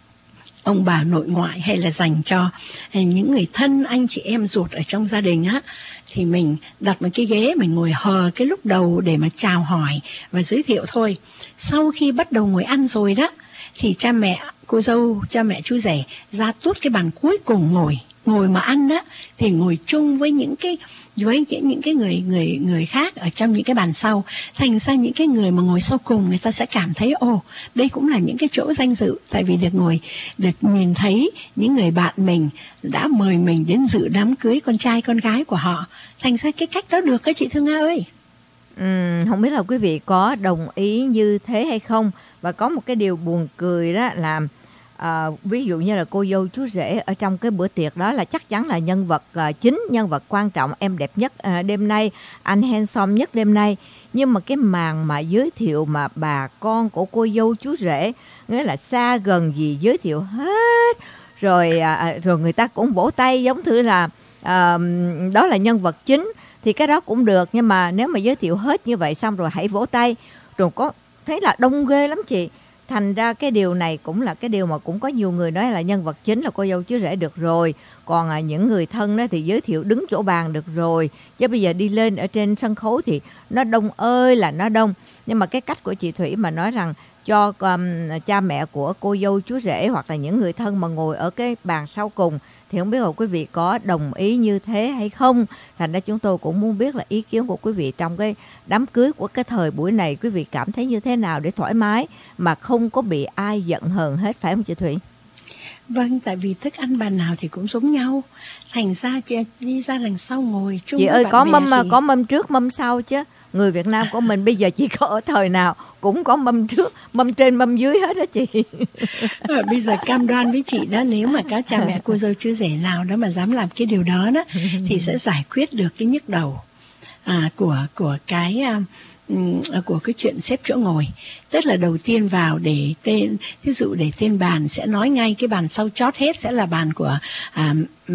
ông bà nội ngoại hay là dành cho những người thân, anh chị em ruột ở trong gia đình á, thì mình đặt một cái ghế, mình ngồi hờ cái lúc đầu để mà chào hỏi và giới thiệu thôi. Sau khi bắt đầu ngồi ăn rồi đó, thì cha mẹ, cô dâu, cha mẹ chú rể ra tuốt cái bàn cuối cùng ngồi, ngồi mà ăn đó, thì ngồi chung với những cái với những cái người người người khác ở trong những cái bàn sau. Thành ra những cái người mà ngồi sau cùng người ta sẽ cảm thấy ồ, đây cũng là những cái chỗ danh dự, tại vì được ngồi, được nhìn thấy những người bạn mình đã mời mình đến dự đám cưới con trai con gái của họ. Thành ra cái cách đó được các chị Thương Nga ơi. Uhm, không biết là quý vị có đồng ý như thế hay không. Và có một cái điều buồn cười đó là à, ví dụ như là cô dâu chú rể ở trong cái bữa tiệc đó là chắc chắn là nhân vật à, chính, nhân vật quan trọng, em đẹp nhất à, đêm nay, anh handsome nhất đêm nay. Nhưng mà cái màn mà giới thiệu mà bà con của cô dâu chú rể, nghĩa là xa gần gì giới thiệu hết, rồi à, rồi người ta cũng vỗ tay giống như là à, đó là nhân vật chính, thì cái đó cũng được. Nhưng mà nếu mà giới thiệu hết như vậy xong rồi hãy vỗ tay, rồi có thấy là đông ghê lắm chị. Thành ra cái điều này cũng là cái điều mà cũng có nhiều người nói là nhân vật chính là cô dâu chú rể được rồi. Còn à, những người thân đó thì giới thiệu đứng chỗ bàn được rồi. Chứ bây giờ đi lên ở trên sân khấu thì nó đông ơi là nó đông. Nhưng mà cái cách của chị Thủy mà nói rằng cho um, cha mẹ của cô dâu chú rể hoặc là những người thân mà ngồi ở cái bàn sau cùng, thì không biết là quý vị có đồng ý như thế hay không. Thành ra chúng tôi cũng muốn biết là ý kiến của quý vị trong cái đám cưới của cái thời buổi này, quý vị cảm thấy như thế nào để thoải mái mà không có bị ai giận hờn hết, phải không chị Thủy? Vâng, tại vì thức ăn bàn nào thì cũng giống nhau. Thành ra chị đi ra đằng sau ngồi chung Chị với ơi, bạn có bè mâm thì... có mâm trước mâm sau chứ. Người Việt Nam của mình bây giờ chỉ có ở thời nào cũng có mâm trước, mâm trên, mâm dưới hết đó chị. À, bây giờ cam đoan với chị đó, nếu mà các cha mẹ cô dâu chú rể nào đó mà dám làm cái điều đó đó thì sẽ giải quyết được cái nhức đầu à, của của cái um, của cái chuyện xếp chỗ ngồi. Tức là đầu tiên vào để tên, ví dụ để tên bàn sẽ nói ngay cái bàn sau chót hết sẽ là bàn của à,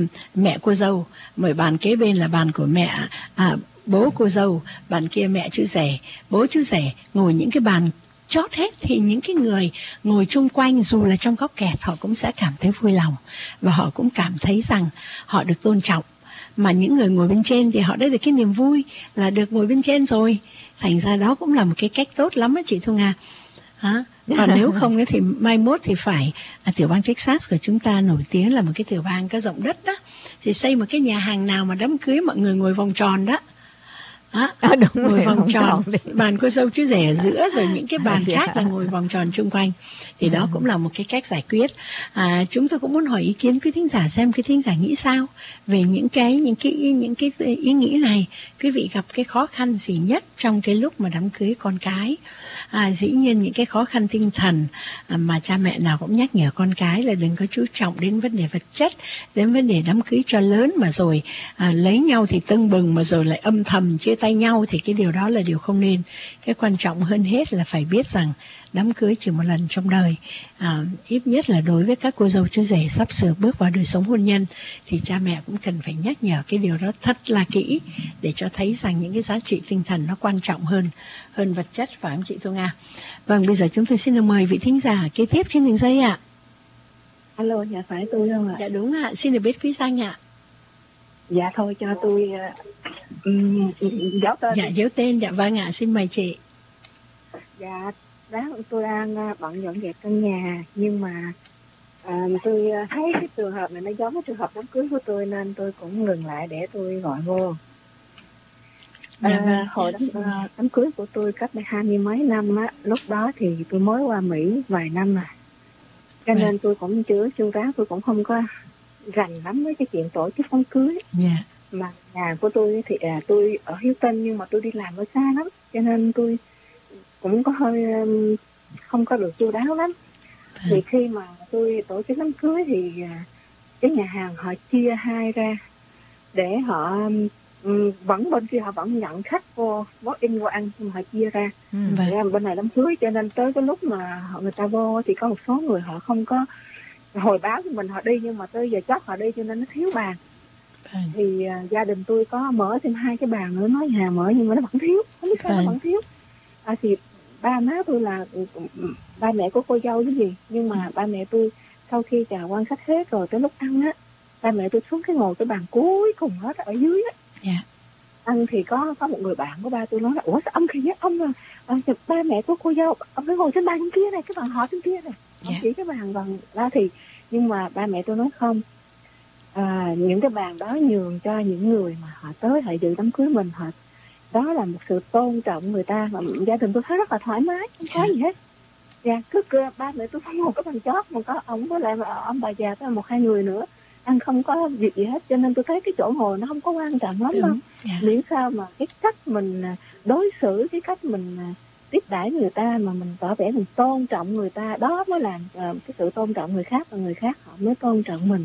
mẹ cô dâu, mời bàn kế bên là bàn của mẹ à, bố cô dâu, bàn kia mẹ chú rể, bố chú rể ngồi những cái bàn chót hết thì những cái người ngồi chung quanh dù là trong góc kẹt họ cũng sẽ cảm thấy vui lòng và họ cũng cảm thấy rằng họ được tôn trọng. Mà những người ngồi bên trên thì họ đã được cái niềm vui là được ngồi bên trên rồi. Thành ra đó cũng là một cái cách tốt lắm á chị Thu Nga. Hả? Còn nếu không thì mai mốt thì phải à, tiểu bang Texas của chúng ta nổi tiếng là một cái tiểu bang có rộng đất đó, thì xây một cái nhà hàng nào mà đám cưới mọi người ngồi vòng tròn đó. À, à, đúng ngồi vòng tròn, bàn cô dâu chú rể ở giữa rồi những cái bàn khác là ngồi vòng tròn chung quanh, thì đó cũng là một cái cách giải quyết. À, chúng tôi cũng muốn hỏi ý kiến quý thính giả xem quý thính giả nghĩ sao về những cái những cái những cái ý nghĩ này. Quý vị gặp cái khó khăn gì nhất trong cái lúc mà đám cưới con cái? À, dĩ nhiên những cái khó khăn tinh thần à, mà cha mẹ nào cũng nhắc nhở con cái là đừng có chú trọng đến vấn đề vật chất, đến vấn đề đám cưới cho lớn mà rồi à, lấy nhau thì tưng bừng mà rồi lại âm thầm chia tay nhau, thì cái điều đó là điều không nên. Cái quan trọng hơn hết là phải biết rằng đám cưới chỉ một lần trong đời. À, ít nhất là đối với các cô dâu chú rể sắp sửa bước vào đời sống hôn nhân thì cha mẹ cũng cần phải nhắc nhở cái điều đó thật là kỹ để cho thấy rằng những cái giá trị tinh thần nó quan trọng hơn hơn vật chất, phải không chị Thu Nga? Vâng, bây giờ chúng tôi xin được mời vị thính giả kế tiếp trên đường dây ạ. Alo, dạ phải tôi không ạ? Dạ đúng ạ, xin được biết quý danh ạ. Dạ thôi cho tôi um, giấu tên. Dạ giấu tên, dạ vâng ạ, xin mời chị. Dạ, đó tôi đang bận dọn dẹp căn nhà, nhưng mà uh, tôi thấy cái trường hợp này nó giống cái trường hợp đám cưới của tôi nên tôi cũng ngừng lại để tôi gọi vô. Dạ, uh, vâng. Hồi đám, uh, đám cưới của tôi cách đây hai mươi mấy năm á, lúc đó thì tôi mới qua Mỹ vài năm rồi, cho nên tôi cũng chưa chu đáo, tôi cũng không có rành lắm với cái chuyện tổ chức đám cưới. Yeah. Mà nhà của tôi thì à, tôi ở Houston nhưng mà tôi đi làm ở xa lắm, cho nên tôi cũng có hơi um, không có được chu đáo lắm. À. Thì khi mà tôi tổ chức đám cưới thì à, cái nhà hàng họ chia hai ra để họ um, vẫn bên kia họ vẫn nhận khách vô walk in vô ăn, nhưng mà họ chia ra. Ừ. Ra bên này đám cưới, cho nên tới cái lúc mà họ người ta vô thì có một số người họ không có hồi báo cho mình họ đi, nhưng mà tới giờ chót họ đi cho nên nó thiếu bàn. À. Thì uh, gia đình tôi có mở thêm hai cái bàn nữa, nói nhà mở nhưng mà nó vẫn thiếu, không biết sao à. Nó vẫn thiếu. À, thì ba má tôi là ba mẹ của cô dâu cái gì, nhưng mà ba mẹ tôi sau khi chào quan khách hết rồi tới lúc ăn á, ba mẹ tôi xuống cái ngồi cái bàn cuối cùng hết ở dưới á. Yeah. Ăn thì có có một người bạn của ba tôi nói là ủa sao ông kia ông là à, ba mẹ của cô dâu ông phải ngồi trên bàn kia này, cái bàn họ trên kia này. Ông yeah. chỉ cái bàn gần ra thì, nhưng mà ba mẹ tôi nói không, à, những cái bàn đó nhường cho những người mà họ tới họ dự đám cưới mình, họ đó là một sự tôn trọng người ta, mà gia đình tôi thấy rất là thoải mái, không có gì hết. Dạ, cứ ba mẹ tôi không ngồi cái bàn chót mà có ông với lại ông bà già có một hai người nữa ăn không có việc gì hết, cho nên tôi thấy cái chỗ ngồi nó không có quan trọng lắm đâu. Yeah. Miễn sao mà cái cách mình đối xử, cái cách mình tiếp đãi người ta mà mình tỏ vẻ mình tôn trọng người ta, đó mới là uh, cái sự tôn trọng người khác, và người khác họ mới tôn trọng mình.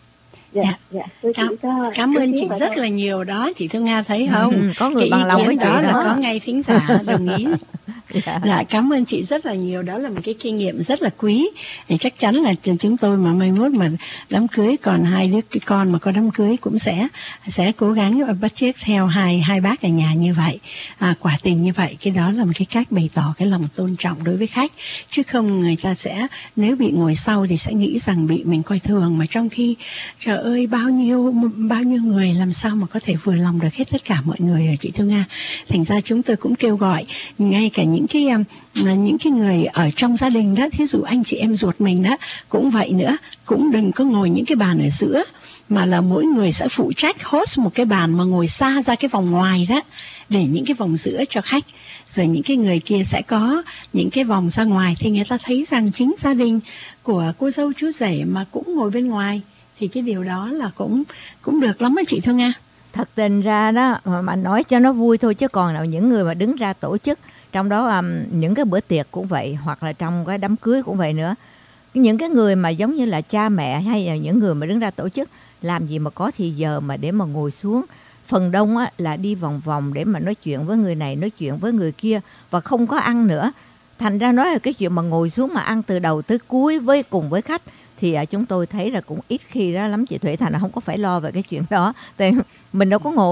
Dạ, dạ. dạ. Tôi cảm, cho, cảm ơn chị rất là nhiều đó, chị Thu Nga thấy không? Ừ, có người bằng lòng với chị đó, đó. Là có ngay thính giả đồng ý. Dạ. Dạ, cảm ơn chị rất là nhiều, đó là một cái kinh nghiệm rất là quý. Thì chắc chắn là chúng tôi mà mai mốt mà đám cưới còn hai đứa cái con mà có đám cưới cũng sẽ sẽ cố gắng bắt chước theo hai hai bác ở nhà như vậy, à, quả tình như vậy. Cái đó là một cái cách bày tỏ cái lòng tôn trọng đối với khách, chứ không người ta sẽ nếu bị ngồi sau thì sẽ nghĩ rằng bị mình coi thường, mà trong khi trời ơi bao nhiêu bao nhiêu người làm sao mà có thể vừa lòng được hết tất cả mọi người ở chị Thu Nga. Thành ra chúng tôi cũng kêu gọi ngay cả những cái những cái người ở trong gia đình đó, thí dụ anh chị em ruột mình đó cũng vậy nữa, cũng đừng có ngồi những cái bàn ở giữa, mà là mỗi người sẽ phụ trách host một cái bàn mà ngồi xa ra cái vòng ngoài đó, để những cái vòng giữa cho khách, rồi những cái người kia sẽ có những cái vòng ra ngoài, thì người ta thấy rằng chính gia đình của cô dâu chú rể mà cũng ngồi bên ngoài, thì cái điều đó là cũng cũng được lắm á chị Thu Nga. Thật tình ra đó mà, mà nói cho nó vui thôi, chứ còn nào những người mà đứng ra tổ chức, trong đó um, những cái bữa tiệc cũng vậy, hoặc là trong cái đám cưới cũng vậy nữa, những cái người mà giống như là cha mẹ hay là những người mà đứng ra tổ chức, làm gì mà có thì giờ mà để mà ngồi xuống. Phần đông á, là đi vòng vòng để mà nói chuyện với người này, nói chuyện với người kia, và không có ăn nữa. Thành ra nói là cái chuyện mà ngồi xuống mà ăn từ đầu tới cuối với cùng với khách thì à, chúng tôi thấy là cũng ít khi đó lắm chị Thủy. Thành là không có phải lo về cái chuyện đó, tại mình đâu có ngồi.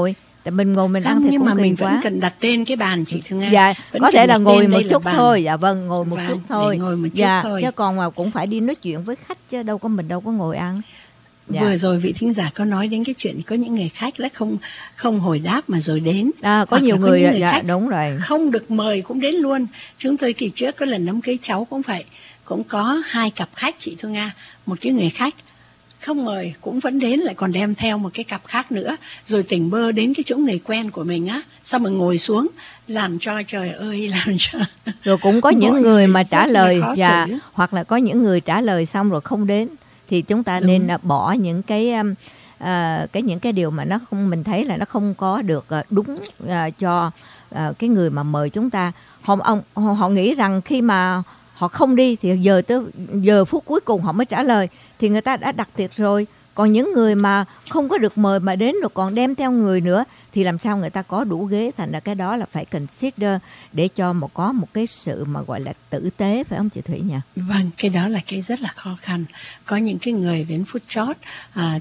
Tại mình ngồi mình Không, ăn thì nhưng cũng mà kỳ mình quá. vẫn cần đặt tên cái bàn chị Thương Nga. Dạ, Vẫn có cần thể là đặt ngồi tên một đây là chút bàn. thôi. Dạ vâng, ngồi một Vâng, chút để thôi. ngồi một chút Dạ, thôi. chứ còn mà cũng phải đi nói chuyện với khách chứ đâu có mình đâu có ngồi ăn. Dạ. Vừa rồi vị thính giả có nói đến cái chuyện có những người khách đã không không hồi đáp mà rồi đến. À, có Hoặc nhiều là có người, những người dạ khách đúng rồi. không được mời cũng đến luôn. Chúng tôi kỳ trước có lần đám cưới cháu cũng vậy, cũng có hai cặp khách chị Thương Nga, một cái người khách không mời cũng vẫn đến, lại còn đem theo một cái cặp khác nữa, rồi tỉnh bơ đến cái chỗ người quen của mình á, xong rồi ngồi xuống làm cho trời ơi làm cho. Rồi cũng có những Mọi người người mà rất trả là lời, khó dạ, xử. hoặc là có những người trả lời xong rồi không đến, thì chúng ta Đúng. nên à, bỏ những cái um, à, cái những cái điều mà nó không, mình thấy là nó không có được à, đúng à, cho à, cái người mà mời chúng ta. Họ, ông, họ họ nghĩ rằng khi mà họ không đi thì giờ tới giờ phút cuối cùng họ mới trả lời, thì người ta đã đặt tiệc rồi. Còn những người mà không có được mời mà đến rồi còn đem theo người nữa thì làm sao người ta có đủ ghế. Thành ra cái đó là phải consider để cho một có một cái sự mà gọi là tử tế, phải không chị Thủy nhỉ? Vâng, cái đó là cái rất là khó khăn. Có những cái người đến phút chót à,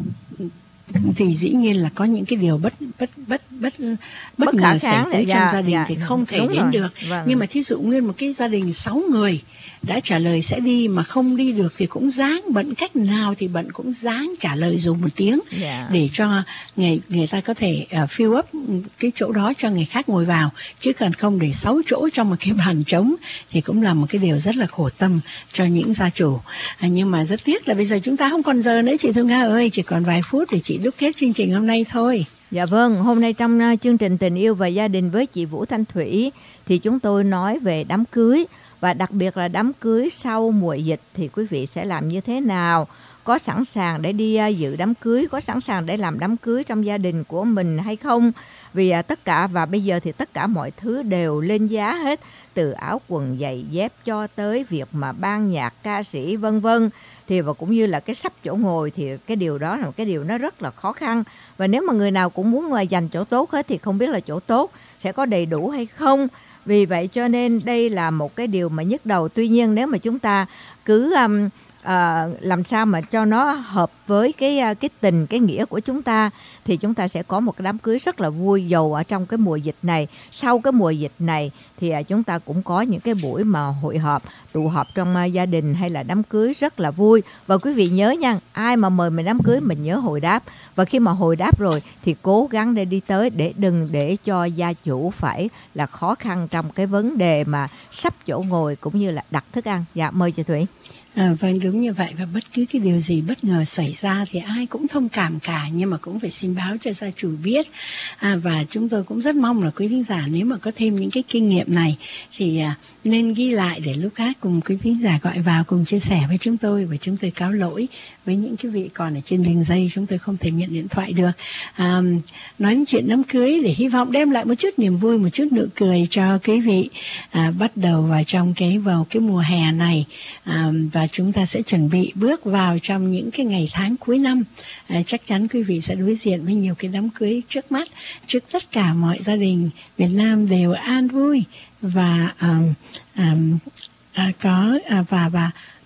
thì dĩ nhiên là có những cái điều bất bất bất bất bất, Bất ngờ khả xảy kháng, tới dạ, trong gia đình dạ, thì không thể đúng đến rồi, được. vâng. Nhưng mà thí dụ nguyên một cái gia đình sáu người đã trả lời sẽ đi mà không đi được thì cũng dáng bận cách nào thì bận cũng dáng trả lời dù một tiếng, Dạ. để cho người người ta có thể uh, fill up cái chỗ đó cho người khác ngồi vào, chứ còn không để sáu chỗ trong một cái bàn trống thì cũng là một cái điều rất là khổ tâm cho những gia chủ. À, nhưng mà rất tiếc là bây giờ chúng ta không còn giờ nữa chị Thương Nga ơi, chỉ còn vài phút để chị đúc kết chương trình hôm nay thôi. Dạ vâng, hôm nay trong uh, chương trình Tình yêu và gia đình với chị Vũ Thanh Thủy thì chúng tôi nói về đám cưới, và đặc biệt là đám cưới sau mùa dịch thì quý vị sẽ làm như thế nào? Có sẵn sàng để đi uh, dự đám cưới, có sẵn sàng để làm đám cưới trong gia đình của mình hay không? Vì uh, tất cả, và bây giờ thì tất cả mọi thứ đều lên giá hết, từ áo quần giày dép cho tới việc mà ban nhạc ca sĩ vân vân, thì và cũng như là cái sắp chỗ ngồi, thì cái điều đó là một cái điều nó rất là khó khăn. Và nếu mà người nào cũng muốn mà dành chỗ tốt hết thì không biết là chỗ tốt sẽ có đầy đủ hay không. Vì vậy cho nên đây là một cái điều mà nhức đầu. Tuy nhiên nếu mà chúng ta cứ um, uh, làm sao mà cho nó hợp với cái cái tình, cái nghĩa của chúng ta, thì chúng ta sẽ có một cái đám cưới rất là vui, dầu ở trong cái mùa dịch này. Sau cái mùa dịch này thì uh, chúng ta cũng có những cái buổi mà hội họp, tụ họp trong uh, gia đình hay là đám cưới rất là vui. Và quý vị nhớ nha, ai mà mời mình đám cưới mình nhớ hồi đáp. Và khi mà hồi đáp rồi thì cố gắng để đi tới, để đừng để cho gia chủ phải là khó khăn trong cái vấn đề mà sắp chỗ ngồi cũng như là đặt thức ăn. Dạ, mời chị Thủy. À, vâng, đúng như vậy, và bất cứ cái điều gì bất ngờ xảy ra thì ai cũng thông cảm cả, nhưng mà cũng phải xin báo cho gia chủ biết. À, và chúng tôi cũng rất mong là quý thính giả nếu mà có thêm những cái kinh nghiệm này thì à, nên ghi lại để lúc khác cùng quý thính giả gọi vào cùng chia sẻ với chúng tôi, và chúng tôi cáo lỗi với những cái vị còn ở trên đường dây chúng tôi không thể nhận điện thoại được. À, nói đến chuyện đám cưới để hy vọng đem lại một chút niềm vui, một chút nụ cười cho quý vị à, bắt đầu vào trong cái vào cái mùa hè này, à, và chúng ta sẽ chuẩn bị bước vào trong những cái ngày tháng cuối năm. À, chắc chắn quý vị sẽ đối diện với nhiều cái đám cưới trước mắt. Chúc tất cả mọi gia đình Việt Nam đều an vui và um, um, à, có à, và và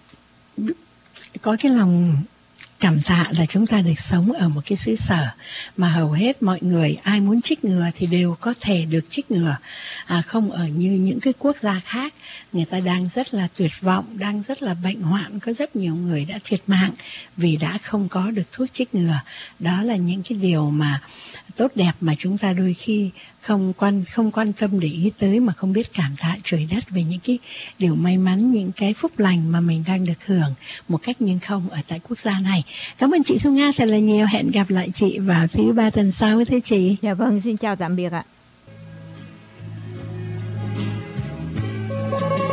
có cái lòng cảm tạ là chúng ta được sống ở một cái xứ sở mà hầu hết mọi người ai muốn chích ngừa thì đều có thể được chích ngừa, à, không ở như những cái quốc gia khác người ta đang rất là tuyệt vọng, đang rất là bệnh hoạn, có rất nhiều người đã thiệt mạng vì đã không có được thuốc chích ngừa. Đó là những cái điều mà tốt đẹp mà chúng ta đôi khi không quan không quan tâm để ý tới, mà không biết cảm tạ trời đất về những cái điều may mắn, những cái phúc lành mà mình đang được hưởng một cách nhưng không ở tại quốc gia này. Cảm ơn chị Thu Nga thật là nhiều. Hẹn gặp lại chị vào thứ ba tuần sau thưa chị. Dạ vâng, xin chào tạm biệt ạ.